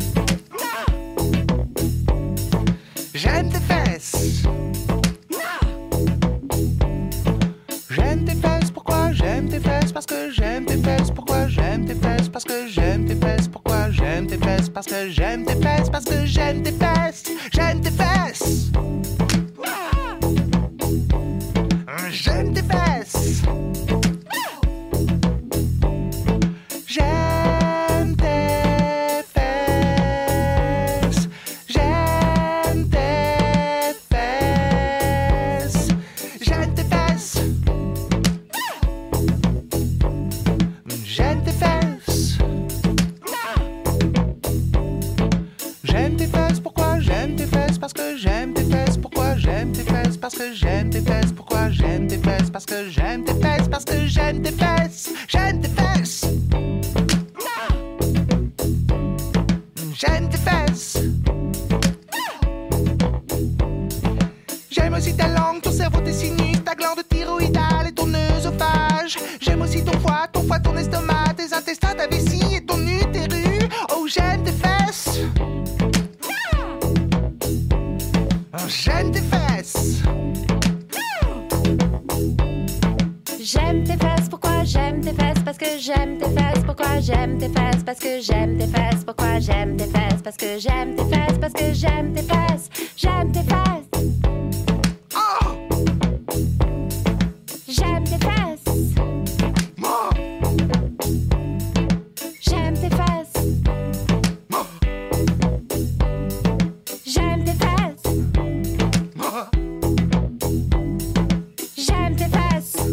J'aime tes fesses. J'aime tes fesses, pourquoi j'aime tes fesses? Parce que j'aime tes fesses, pourquoi j'aime tes fesses? Parce que j'aime tes fesses, pourquoi j'aime tes fesses? Parce que j'aime tes fesses, parce que j'aime tes fesses, j'aime tes fesses. J'aime tes fesses. J'aime tes fesses. J'aime tes fesses. J'aime tes fesses. J'aime tes fesses. J'aime tes fesses, pourquoi j'aime tes fesses? Parce que j'aime tes fesses, pourquoi j'aime tes fesses? Parce que j'aime tes fesses, pourquoi j'aime tes fesses? Parce que j'aime tes fesses, parce que j'aime tes fesses, j'aime tes fesses. J'aime tes fesses. J'aime aussi ta langue, ton cerveau, tes sinus, ta glande thyroïdale et ton œsophage. J'aime aussi ton foie, ton estomac, tes intestins, ta vessie et ton utérus. Oh, j'aime tes fesses. J'aime tes fesses. J'aime tes fesses, pourquoi j'aime tes fesses? Parce que j'aime tes fesses, pourquoi j'aime tes fesses? Parce que j'aime tes fesses, pourquoi j'aime tes fesses? Parce que j'aime tes fesses, parce que j'aime tes fesses, j'aime tes fesses. Oh! J'aime tes fesses. Oh! J'aime tes fesses. Oh! J'aime tes fesses. Oh! J'aime tes fesses.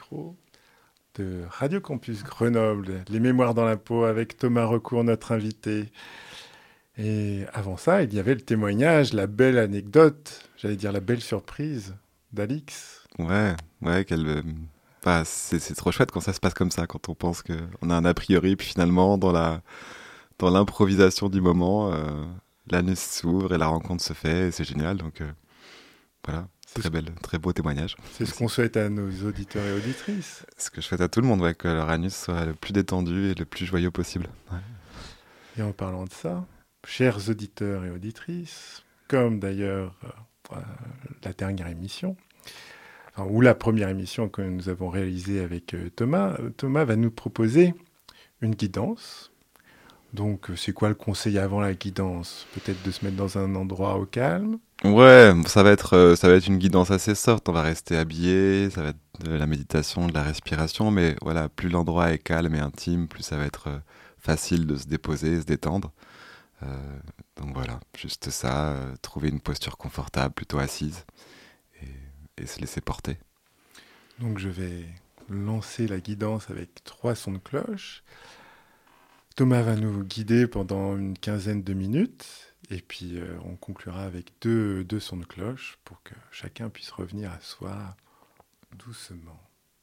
micro de Radio Campus Grenoble, Les Mémoires dans la peau, avec Thomas Recourt, notre invité. Et avant ça, il y avait le témoignage, la belle anecdote, j'allais dire la belle surprise d'Alix. Ouais, c'est trop chouette quand ça se passe comme ça, quand on pense qu'on a un a priori, puis finalement, dans l'improvisation du moment, l'anus s'ouvre et la rencontre se fait, et c'est génial. Donc voilà, très beau témoignage. C'est ce qu'on souhaite à nos auditeurs et auditrices. Ce que je souhaite à tout le monde, que leur anus soit le plus détendu et le plus joyeux possible. Ouais. Et en parlant de ça, chers auditeurs et auditrices, comme d'ailleurs la dernière émission, ou la première émission que nous avons réalisée avec Thomas va nous proposer une guidance. Donc, c'est quoi le conseil avant la guidance ? Peut-être de se mettre dans un endroit au calme ? Ouais, ça va être une guidance assez soft. On va rester habillé, ça va être de la méditation, de la respiration, mais voilà, plus l'endroit est calme et intime, plus ça va être facile de se déposer, se détendre. Donc voilà, juste ça, trouver une posture confortable, plutôt assise, et se laisser porter. Donc je vais lancer la guidance avec 3 sons de cloche. Thomas va nous guider pendant une quinzaine de minutes, et puis on conclura avec deux sons de cloche pour que chacun puisse revenir à soi doucement.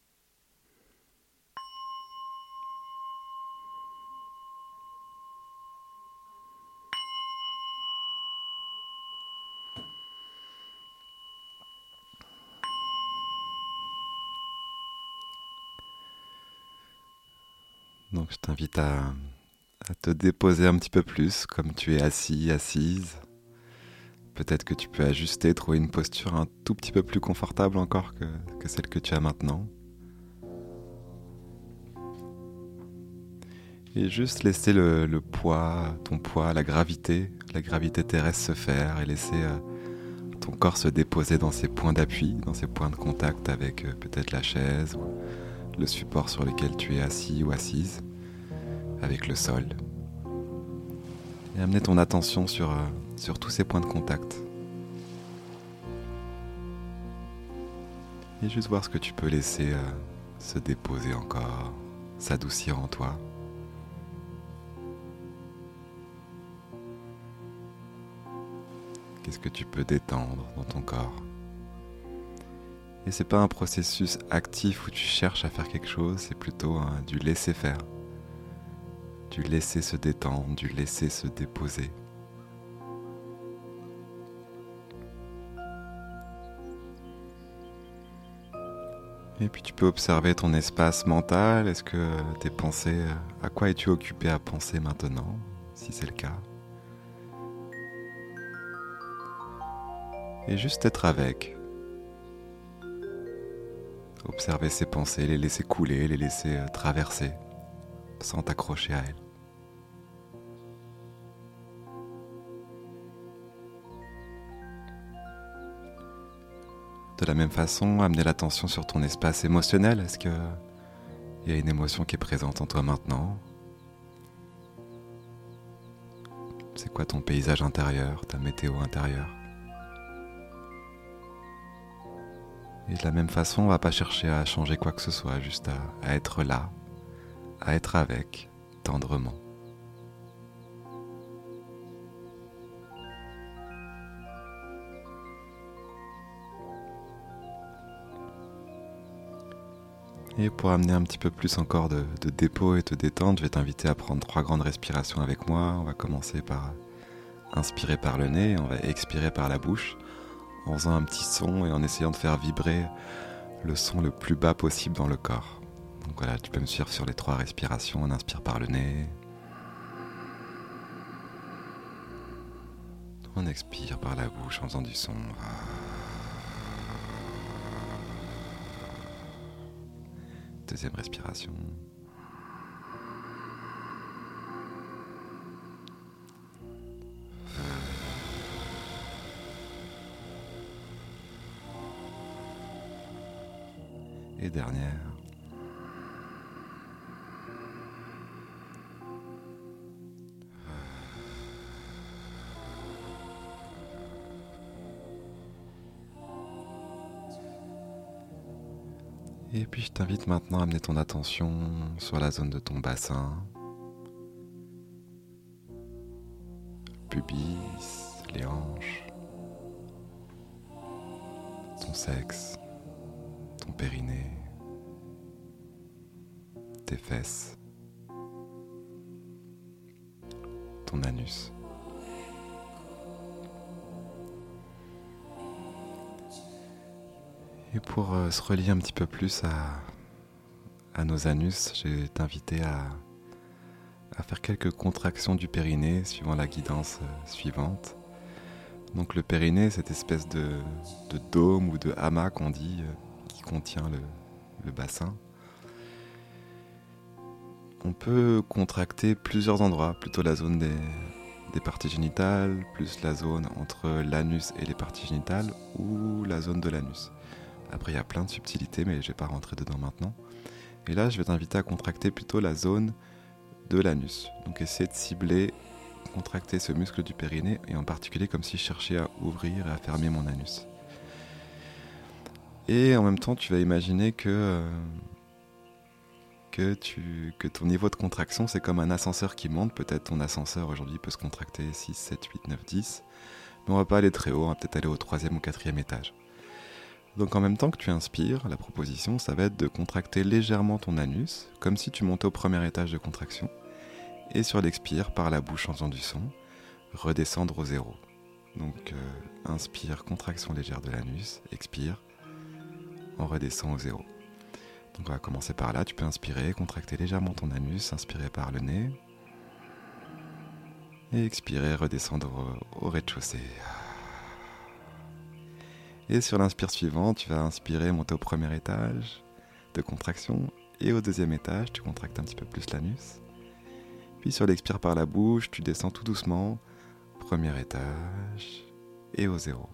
Donc je t'invite à te déposer un petit peu plus, comme tu es assis, assise. Peut-être que tu peux ajuster, trouver une posture un tout petit peu plus confortable encore que celle que tu as maintenant. Et juste laisser le poids, ton poids, la gravité terrestre se faire, et laisser ton corps se déposer dans ses points d'appui, dans ses points de contact avec peut-être la chaise ou le support sur lequel tu es assis ou assise, avec le sol. Et amener ton attention sur tous ces points de contact. Et juste voir ce que tu peux laisser se déposer encore, s'adoucir en toi. Qu'est-ce que tu peux détendre dans ton corps ? Et c'est pas un processus actif où tu cherches à faire quelque chose, c'est plutôt du laisser faire, du laisser se détendre, du laisser se déposer. Et puis tu peux observer ton espace mental. Est-ce que tes pensées, à quoi es-tu occupé à penser maintenant, si c'est le cas ? Et juste être avec. Observer ses pensées, les laisser couler, les laisser traverser, sans t'accrocher à elles. De la même façon, amener l'attention sur ton espace émotionnel. Est-ce qu'il y a une émotion qui est présente en toi maintenant ? C'est quoi ton paysage intérieur, ta météo intérieure ? Et de la même façon, on va pas chercher à changer quoi que ce soit, juste à être là, à être avec, tendrement. Et pour amener un petit peu plus encore de dépôt et te détendre, je vais t'inviter à prendre 3 grandes respirations avec moi. On va commencer par inspirer par le nez, on va expirer par la bouche, en faisant un petit son et en essayant de faire vibrer le son le plus bas possible dans le corps. Donc voilà, tu peux me suivre sur les 3 respirations. On inspire par le nez. On expire par la bouche en faisant du son. Deuxième respiration. Et dernière. Et puis je t'invite maintenant à amener ton attention sur la zone de ton bassin, pubis, les hanches, ton sexe, ton périnée, tes fesses, ton anus. Et pour se relier un petit peu plus à nos anus, je vais t'inviter à faire quelques contractions du périnée suivant la guidance suivante. Donc le périnée, cette espèce de dôme ou de hamac qu'on dit, qui contient le bassin. On peut contracter plusieurs endroits, plutôt la zone des parties génitales, plus la zone entre l'anus et les parties génitales, ou la zone de l'anus. Après, il y a plein de subtilités, mais je ne vais pas rentrer dedans maintenant. Et là, je vais t'inviter à contracter plutôt la zone de l'anus. Donc, essayer de cibler, contracter ce muscle du périnée, et en particulier comme si je cherchais à ouvrir et à fermer mon anus. Et en même temps, tu vas imaginer que ton niveau de contraction, c'est comme un ascenseur qui monte. Peut-être ton ascenseur aujourd'hui peut se contracter 6, 7, 8, 9, 10. Mais on va pas aller très haut, on va peut-être aller au 3e ou 4e étage. Donc en même temps que tu inspires, la proposition, ça va être de contracter légèrement ton anus, comme si tu montais au 1er étage de contraction. Et sur l'expire, par la bouche en faisant du son, redescendre au 0. Donc inspire, contraction légère de l'anus, expire, on redescend au 0. Donc on va commencer par là, tu peux inspirer, contracter légèrement ton anus, inspirer par le nez. Et expirer, redescendre au rez-de-chaussée. Et sur l'inspire suivante, tu vas inspirer, monter au 1er étage de contraction. Et au 2e étage, tu contractes un petit peu plus l'anus. Puis sur l'expire par la bouche, tu descends tout doucement, 1er étage et au 0.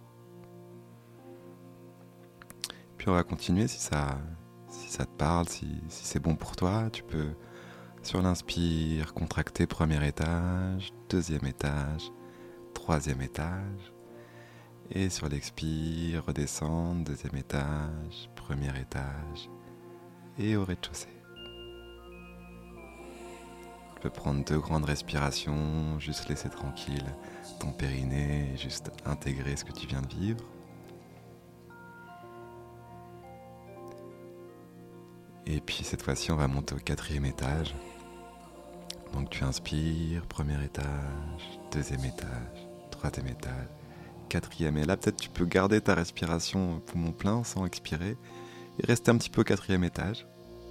Puis on va continuer si ça te parle, si c'est bon pour toi. Tu peux, sur l'inspire, contracter 1er étage, 2e étage, 3e étage. Et sur l'expire, redescendre, 2e étage, 1er étage et au rez-de-chaussée. Tu peux prendre 2 grandes respirations, juste laisser tranquille ton périnée, juste intégrer ce que tu viens de vivre. Et puis cette fois-ci, on va monter au 4e étage. Donc tu inspires, 1er étage, 2e étage, 3e étage, 4e. Et là, peut-être tu peux garder ta respiration poumon plein sans expirer et rester un petit peu au 4e étage.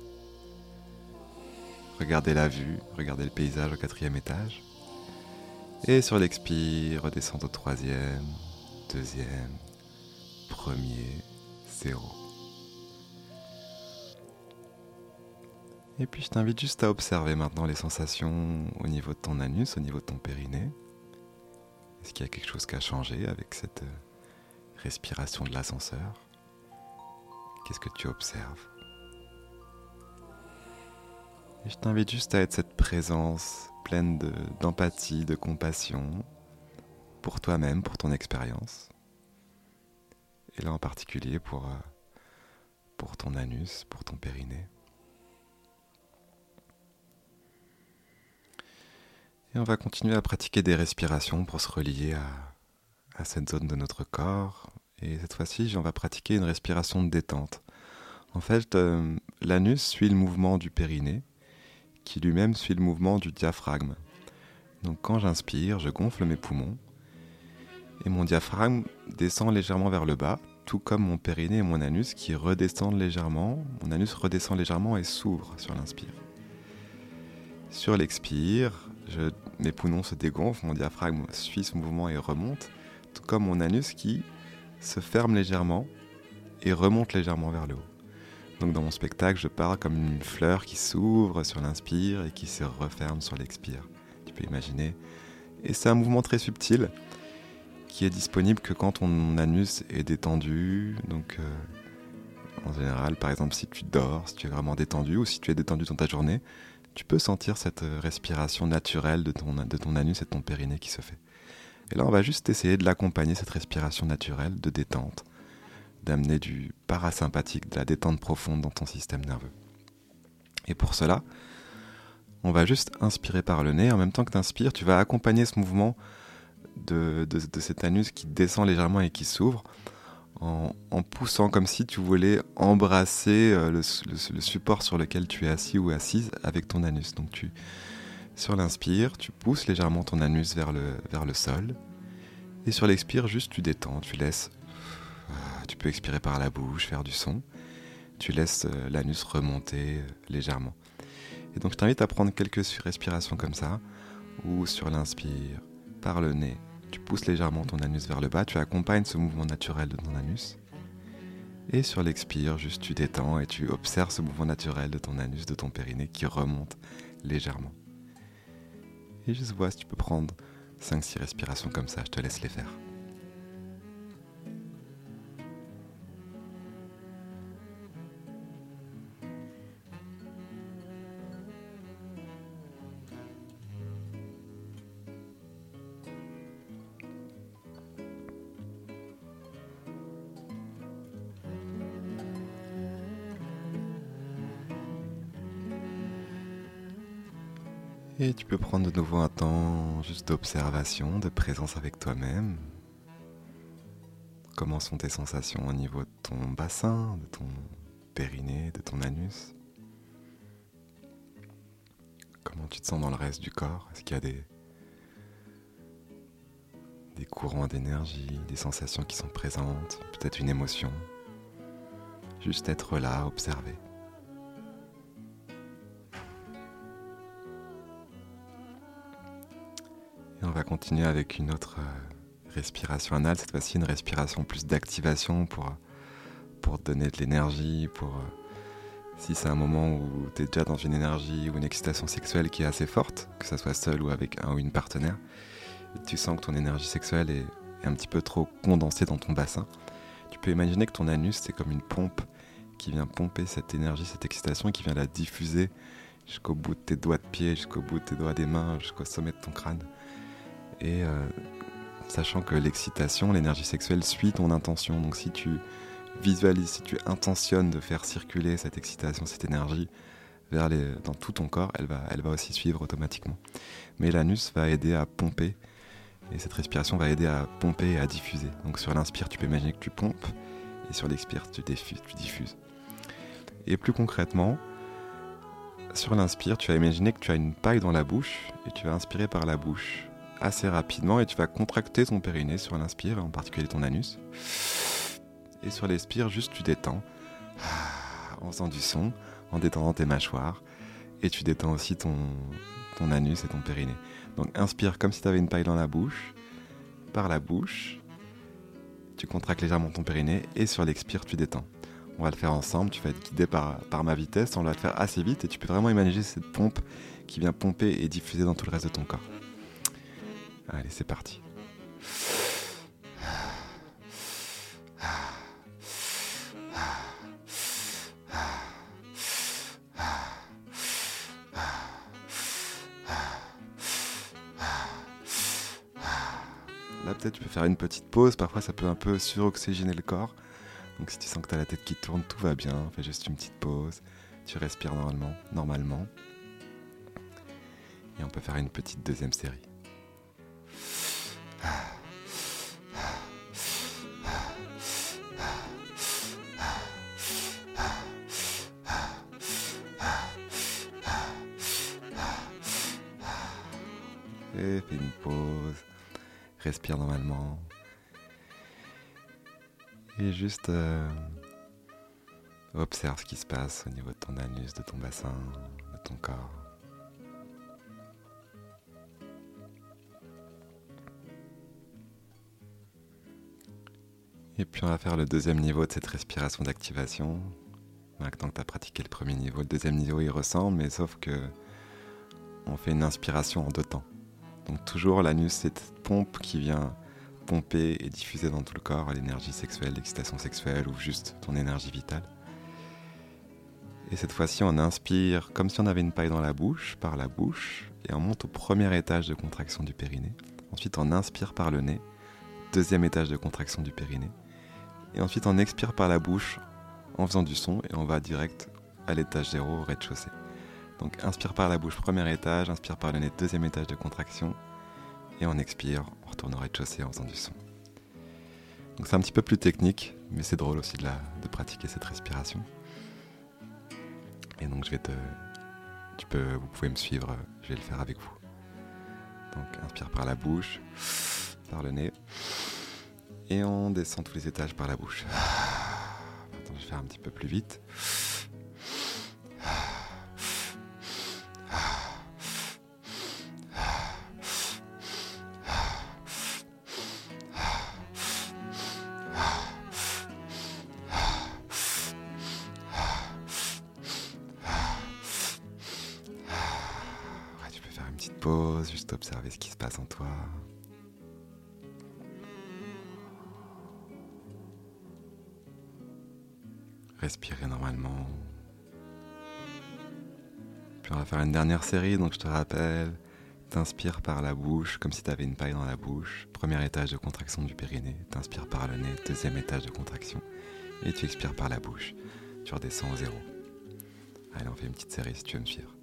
Regardez la vue, regardez le paysage au 4e étage. Et sur l'expire, redescendre au 3e, 2e, 1er, 0. Et puis je t'invite juste à observer maintenant les sensations au niveau de ton anus, au niveau de ton périnée. Est-ce qu'il y a quelque chose qui a changé avec cette respiration de l'ascenseur? Qu'est-ce que tu observes? Et je t'invite juste à être cette présence pleine d'empathie, de compassion pour toi-même, pour ton expérience. Et là en particulier pour ton anus, pour ton périnée. Et on va continuer à pratiquer des respirations pour se relier à cette zone de notre corps. Et cette fois-ci, on va pratiquer une respiration de détente. En fait, l'anus suit le mouvement du périnée, qui lui-même suit le mouvement du diaphragme. Donc quand j'inspire, je gonfle mes poumons, et mon diaphragme descend légèrement vers le bas, tout comme mon périnée et mon anus qui redescendent légèrement. Mon anus redescend légèrement et s'ouvre sur l'inspire. Sur l'expire, mes poumons se dégonflent, mon diaphragme suit ce mouvement et remonte, tout comme mon anus qui se ferme légèrement et remonte légèrement vers le haut. Donc dans mon spectacle, je pars comme une fleur qui s'ouvre sur l'inspire et qui se referme sur l'expire. Tu peux imaginer. Et c'est un mouvement très subtil qui est disponible que quand ton anus est détendu. Donc en général, par exemple, si tu dors, si tu es vraiment détendu ou si tu es détendu dans ta journée, tu peux sentir cette respiration naturelle de ton anus et de ton périnée qui se fait. Et là, on va juste essayer de l'accompagner, cette respiration naturelle de détente, d'amener du parasympathique, de la détente profonde dans ton système nerveux. Et pour cela, on va juste inspirer par le nez. En même temps que tu inspires, tu vas accompagner ce mouvement de cet anus qui descend légèrement et qui s'ouvre en poussant comme si tu voulais embrasser le support sur lequel tu es assis ou assise avec ton anus. Donc sur l'inspire, tu pousses légèrement ton anus vers le sol. Et sur l'expire, juste tu détends, tu laisses. Tu peux expirer par la bouche, faire du son. Tu laisses l'anus remonter légèrement. Et donc je t'invite à prendre quelques respirations comme ça, où sur l'inspire, par le nez, tu pousses légèrement ton anus vers le bas, tu accompagnes ce mouvement naturel de ton anus. Et sur l'expire, juste tu détends et tu observes ce mouvement naturel de ton anus, de ton périnée qui remonte légèrement. Et juste vois si tu peux prendre 5-6 respirations comme ça, je te laisse les faire. Et tu peux prendre de nouveau un temps juste d'observation, de présence avec toi-même. Comment sont tes sensations au niveau de ton bassin, de ton périnée, de ton anus? Comment tu te sens dans le reste du corps? Est-ce qu'il y a des courants d'énergie, des sensations qui sont présentes, peut-être une émotion? Juste être là, observer. Et on va continuer avec une autre respiration anale, cette fois-ci une respiration plus d'activation pour te donner de l'énergie, si c'est un moment où tu es déjà dans une énergie ou une excitation sexuelle qui est assez forte, que ça soit seul ou avec un ou une partenaire, et tu sens que ton énergie sexuelle est un petit peu trop condensée dans ton bassin, tu peux imaginer que ton anus c'est comme une pompe qui vient pomper cette énergie, cette excitation et qui vient la diffuser jusqu'au bout de tes doigts de pied, jusqu'au bout de tes doigts des mains, jusqu'au sommet de ton crâne. Et sachant que l'excitation, l'énergie sexuelle suit ton intention. Donc si tu visualises, si tu intentionnes de faire circuler cette excitation, cette énergie dans tout ton corps, elle va aussi suivre automatiquement. Mais l'anus va aider à pomper, et cette respiration va aider à pomper et à diffuser. Donc sur l'inspire, tu peux imaginer que tu pompes, et sur l'expire, tu diffuses. Et plus concrètement, sur l'inspire, tu vas imaginer que tu as une paille dans la bouche, et tu vas inspirer par la bouche assez rapidement et tu vas contracter ton périnée sur l'inspire, en particulier ton anus. Et sur l'expire, juste tu détends en faisant du son, en détendant tes mâchoires et tu détends aussi ton anus et ton périnée. Donc inspire comme si tu avais une paille dans la bouche, par la bouche, tu contractes légèrement ton périnée et sur l'expire, tu détends. On va le faire ensemble, tu vas être guidé par ma vitesse, on va le faire assez vite et tu peux vraiment imaginer cette pompe qui vient pomper et diffuser dans tout le reste de ton corps. Allez, c'est parti. Là, peut-être tu peux faire une petite pause. Parfois, ça peut un peu suroxygéner le corps. Donc, si tu sens que tu as la tête qui tourne, tout va bien. Fais juste une petite pause. Tu respires normalement. Et on peut faire une petite deuxième série. Et fais une pause, respire normalement. Et juste observe ce qui se passe au niveau de ton anus, de ton bassin, de ton corps. Et puis on va faire le deuxième niveau de cette respiration d'activation. Maintenant que tu as pratiqué le premier niveau, le deuxième niveau il ressemble, mais sauf que on fait une inspiration en 2 temps. Donc toujours l'anus, c'est cette pompe qui vient pomper et diffuser dans tout le corps l'énergie sexuelle, l'excitation sexuelle ou juste ton énergie vitale. Et cette fois-ci, on inspire comme si on avait une paille dans la bouche, par la bouche, et on monte au premier étage de contraction du périnée. Ensuite, on inspire par le nez, 2e étage de contraction du périnée. Et ensuite, on expire par la bouche en faisant du son et on va direct à l'étage 0, au rez-de-chaussée. Donc inspire par la bouche, premier étage, inspire par le nez, deuxième étage de contraction. Et on expire, on retourne au rez-de-chaussée en faisant du son. Donc c'est un petit peu plus technique, mais c'est drôle aussi de pratiquer cette respiration. Et donc vous pouvez me suivre, je vais le faire avec vous. Donc inspire par la bouche, par le nez. Et on descend tous les étages par la bouche. Attends, je vais faire un petit peu plus vite. Tu peux faire une petite pause, juste observer ce qui se passe en toi. Respirer normalement. Puis on va faire une dernière série, donc je te rappelle, t'inspires par la bouche, comme si t'avais une paille dans la bouche. Premier étage de contraction du périnée, t'inspires par le nez, deuxième étage de contraction. Et tu expires par la bouche. Tu redescends au 0. Allez, on fait une petite série si tu veux me suivre.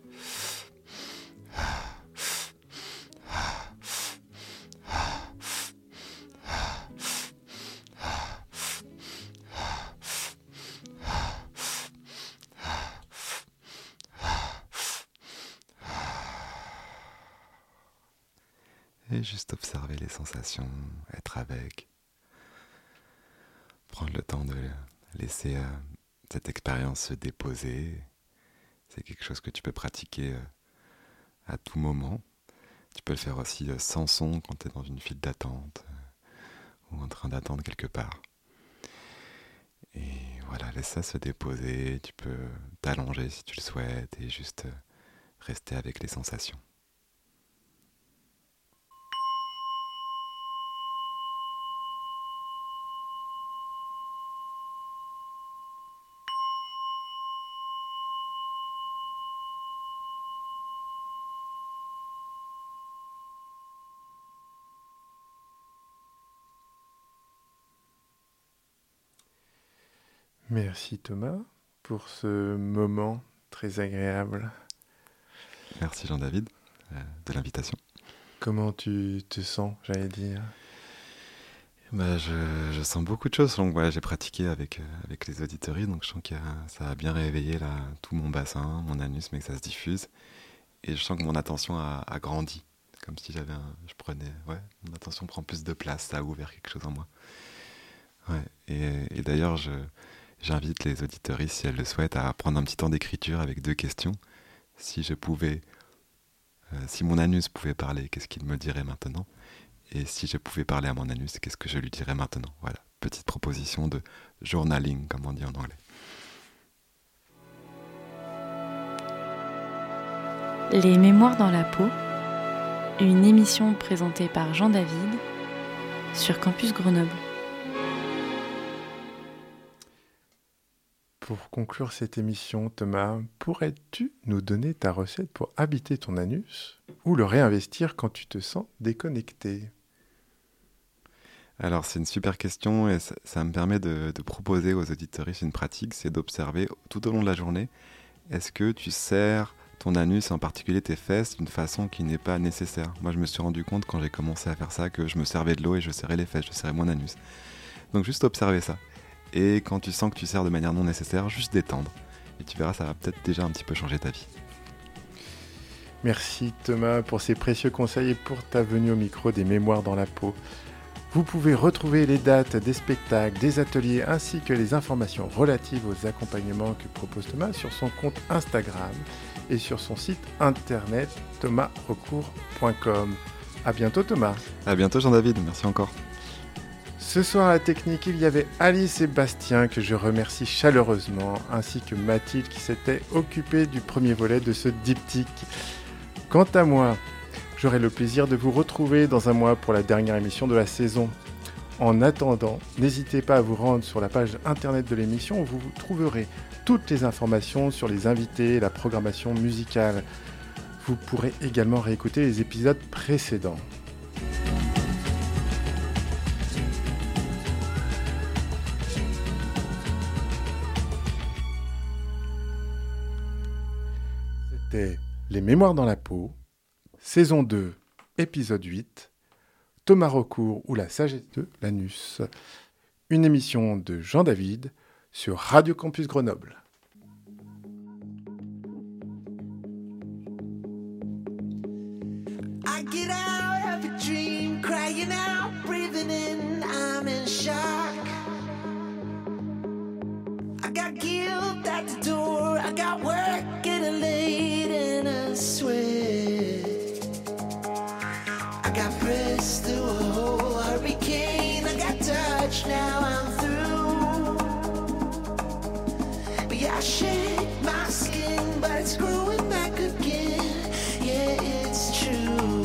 Et juste observer les sensations, être avec. Prendre le temps de laisser cette expérience se déposer. C'est quelque chose que tu peux pratiquer à tout moment. Tu peux le faire aussi sans son quand tu es dans une file d'attente ou en train d'attendre quelque part. Et voilà, laisse ça se déposer. Tu peux t'allonger si tu le souhaites et juste rester avec les sensations. Merci Thomas pour ce moment très agréable. Merci Jean-David de l'invitation. Comment tu te sens, j'allais dire? Je sens beaucoup de choses. Donc, voilà, j'ai pratiqué avec les auditories, donc je sens que ça a bien réveillé là, tout mon bassin, mon anus, mais que ça se diffuse. Et je sens que mon attention a grandi. Comme si mon attention prend plus de place, ça a ouvert quelque chose en moi. Ouais, et d'ailleurs, j'invite les auditories, si elles le souhaitent, à prendre un petit temps d'écriture avec 2 questions. Si mon anus pouvait parler, qu'est-ce qu'il me dirait maintenant? Et si je pouvais parler à mon anus, qu'est-ce que je lui dirais maintenant? Voilà, petite proposition de journaling, comme on dit en anglais. Les Mémoires dans la peau, une émission présentée par Jean-David sur Campus Grenoble. Pour conclure cette émission, Thomas, pourrais-tu nous donner ta recette pour habiter ton anus ou le réinvestir quand tu te sens déconnecté? Alors, c'est une super question et ça me permet de proposer aux auditeuristes une pratique, c'est d'observer tout au long de la journée, est-ce que tu serres ton anus, en particulier tes fesses, d'une façon qui n'est pas nécessaire. Moi, je me suis rendu compte quand j'ai commencé à faire ça que je me servais de l'eau et je serrais les fesses, je serrais mon anus. Donc, juste observer ça. Et quand tu sens que tu serres de manière non nécessaire, juste détendre. Et tu verras, ça va peut-être déjà un petit peu changer ta vie. Merci Thomas pour ces précieux conseils et pour ta venue au micro des Mémoires dans la peau. Vous pouvez retrouver les dates des spectacles, des ateliers ainsi que les informations relatives aux accompagnements que propose Thomas sur son compte Instagram et sur son site internet thomasrecourt.com. À bientôt Thomas. À bientôt Jean-David, merci encore. Ce soir à la technique, il y avait Alice et Bastien que je remercie chaleureusement, ainsi que Mathilde qui s'était occupée du premier volet de ce diptyque. Quant à moi, j'aurai le plaisir de vous retrouver dans un mois pour la dernière émission de la saison. En attendant, n'hésitez pas à vous rendre sur la page internet de l'émission où vous trouverez toutes les informations sur les invités et la programmation musicale. Vous pourrez également réécouter les épisodes précédents. C'était Les Mémoires dans la peau, saison 2, épisode 8, Thomas Recourt ou la sagesse de l'anus. Une émission de Jean David sur Radio Campus Grenoble. I get out of a dream, crying out, breathing in, I'm in shock. I got guilt at the door, I got work getting late and I sweat. I got pressed through a whole hurricane, I got touched, now I'm through. But yeah, I shed my skin, but it's growing back again, yeah, it's true.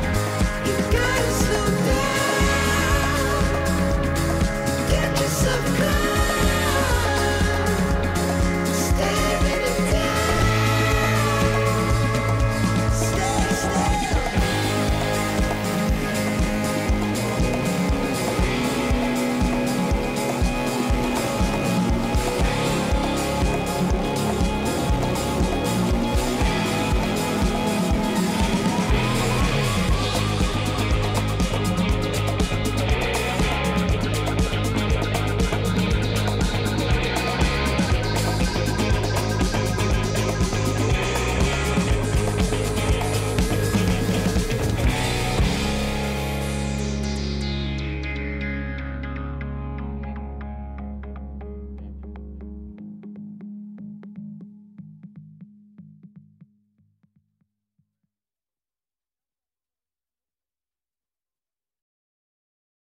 Get yourself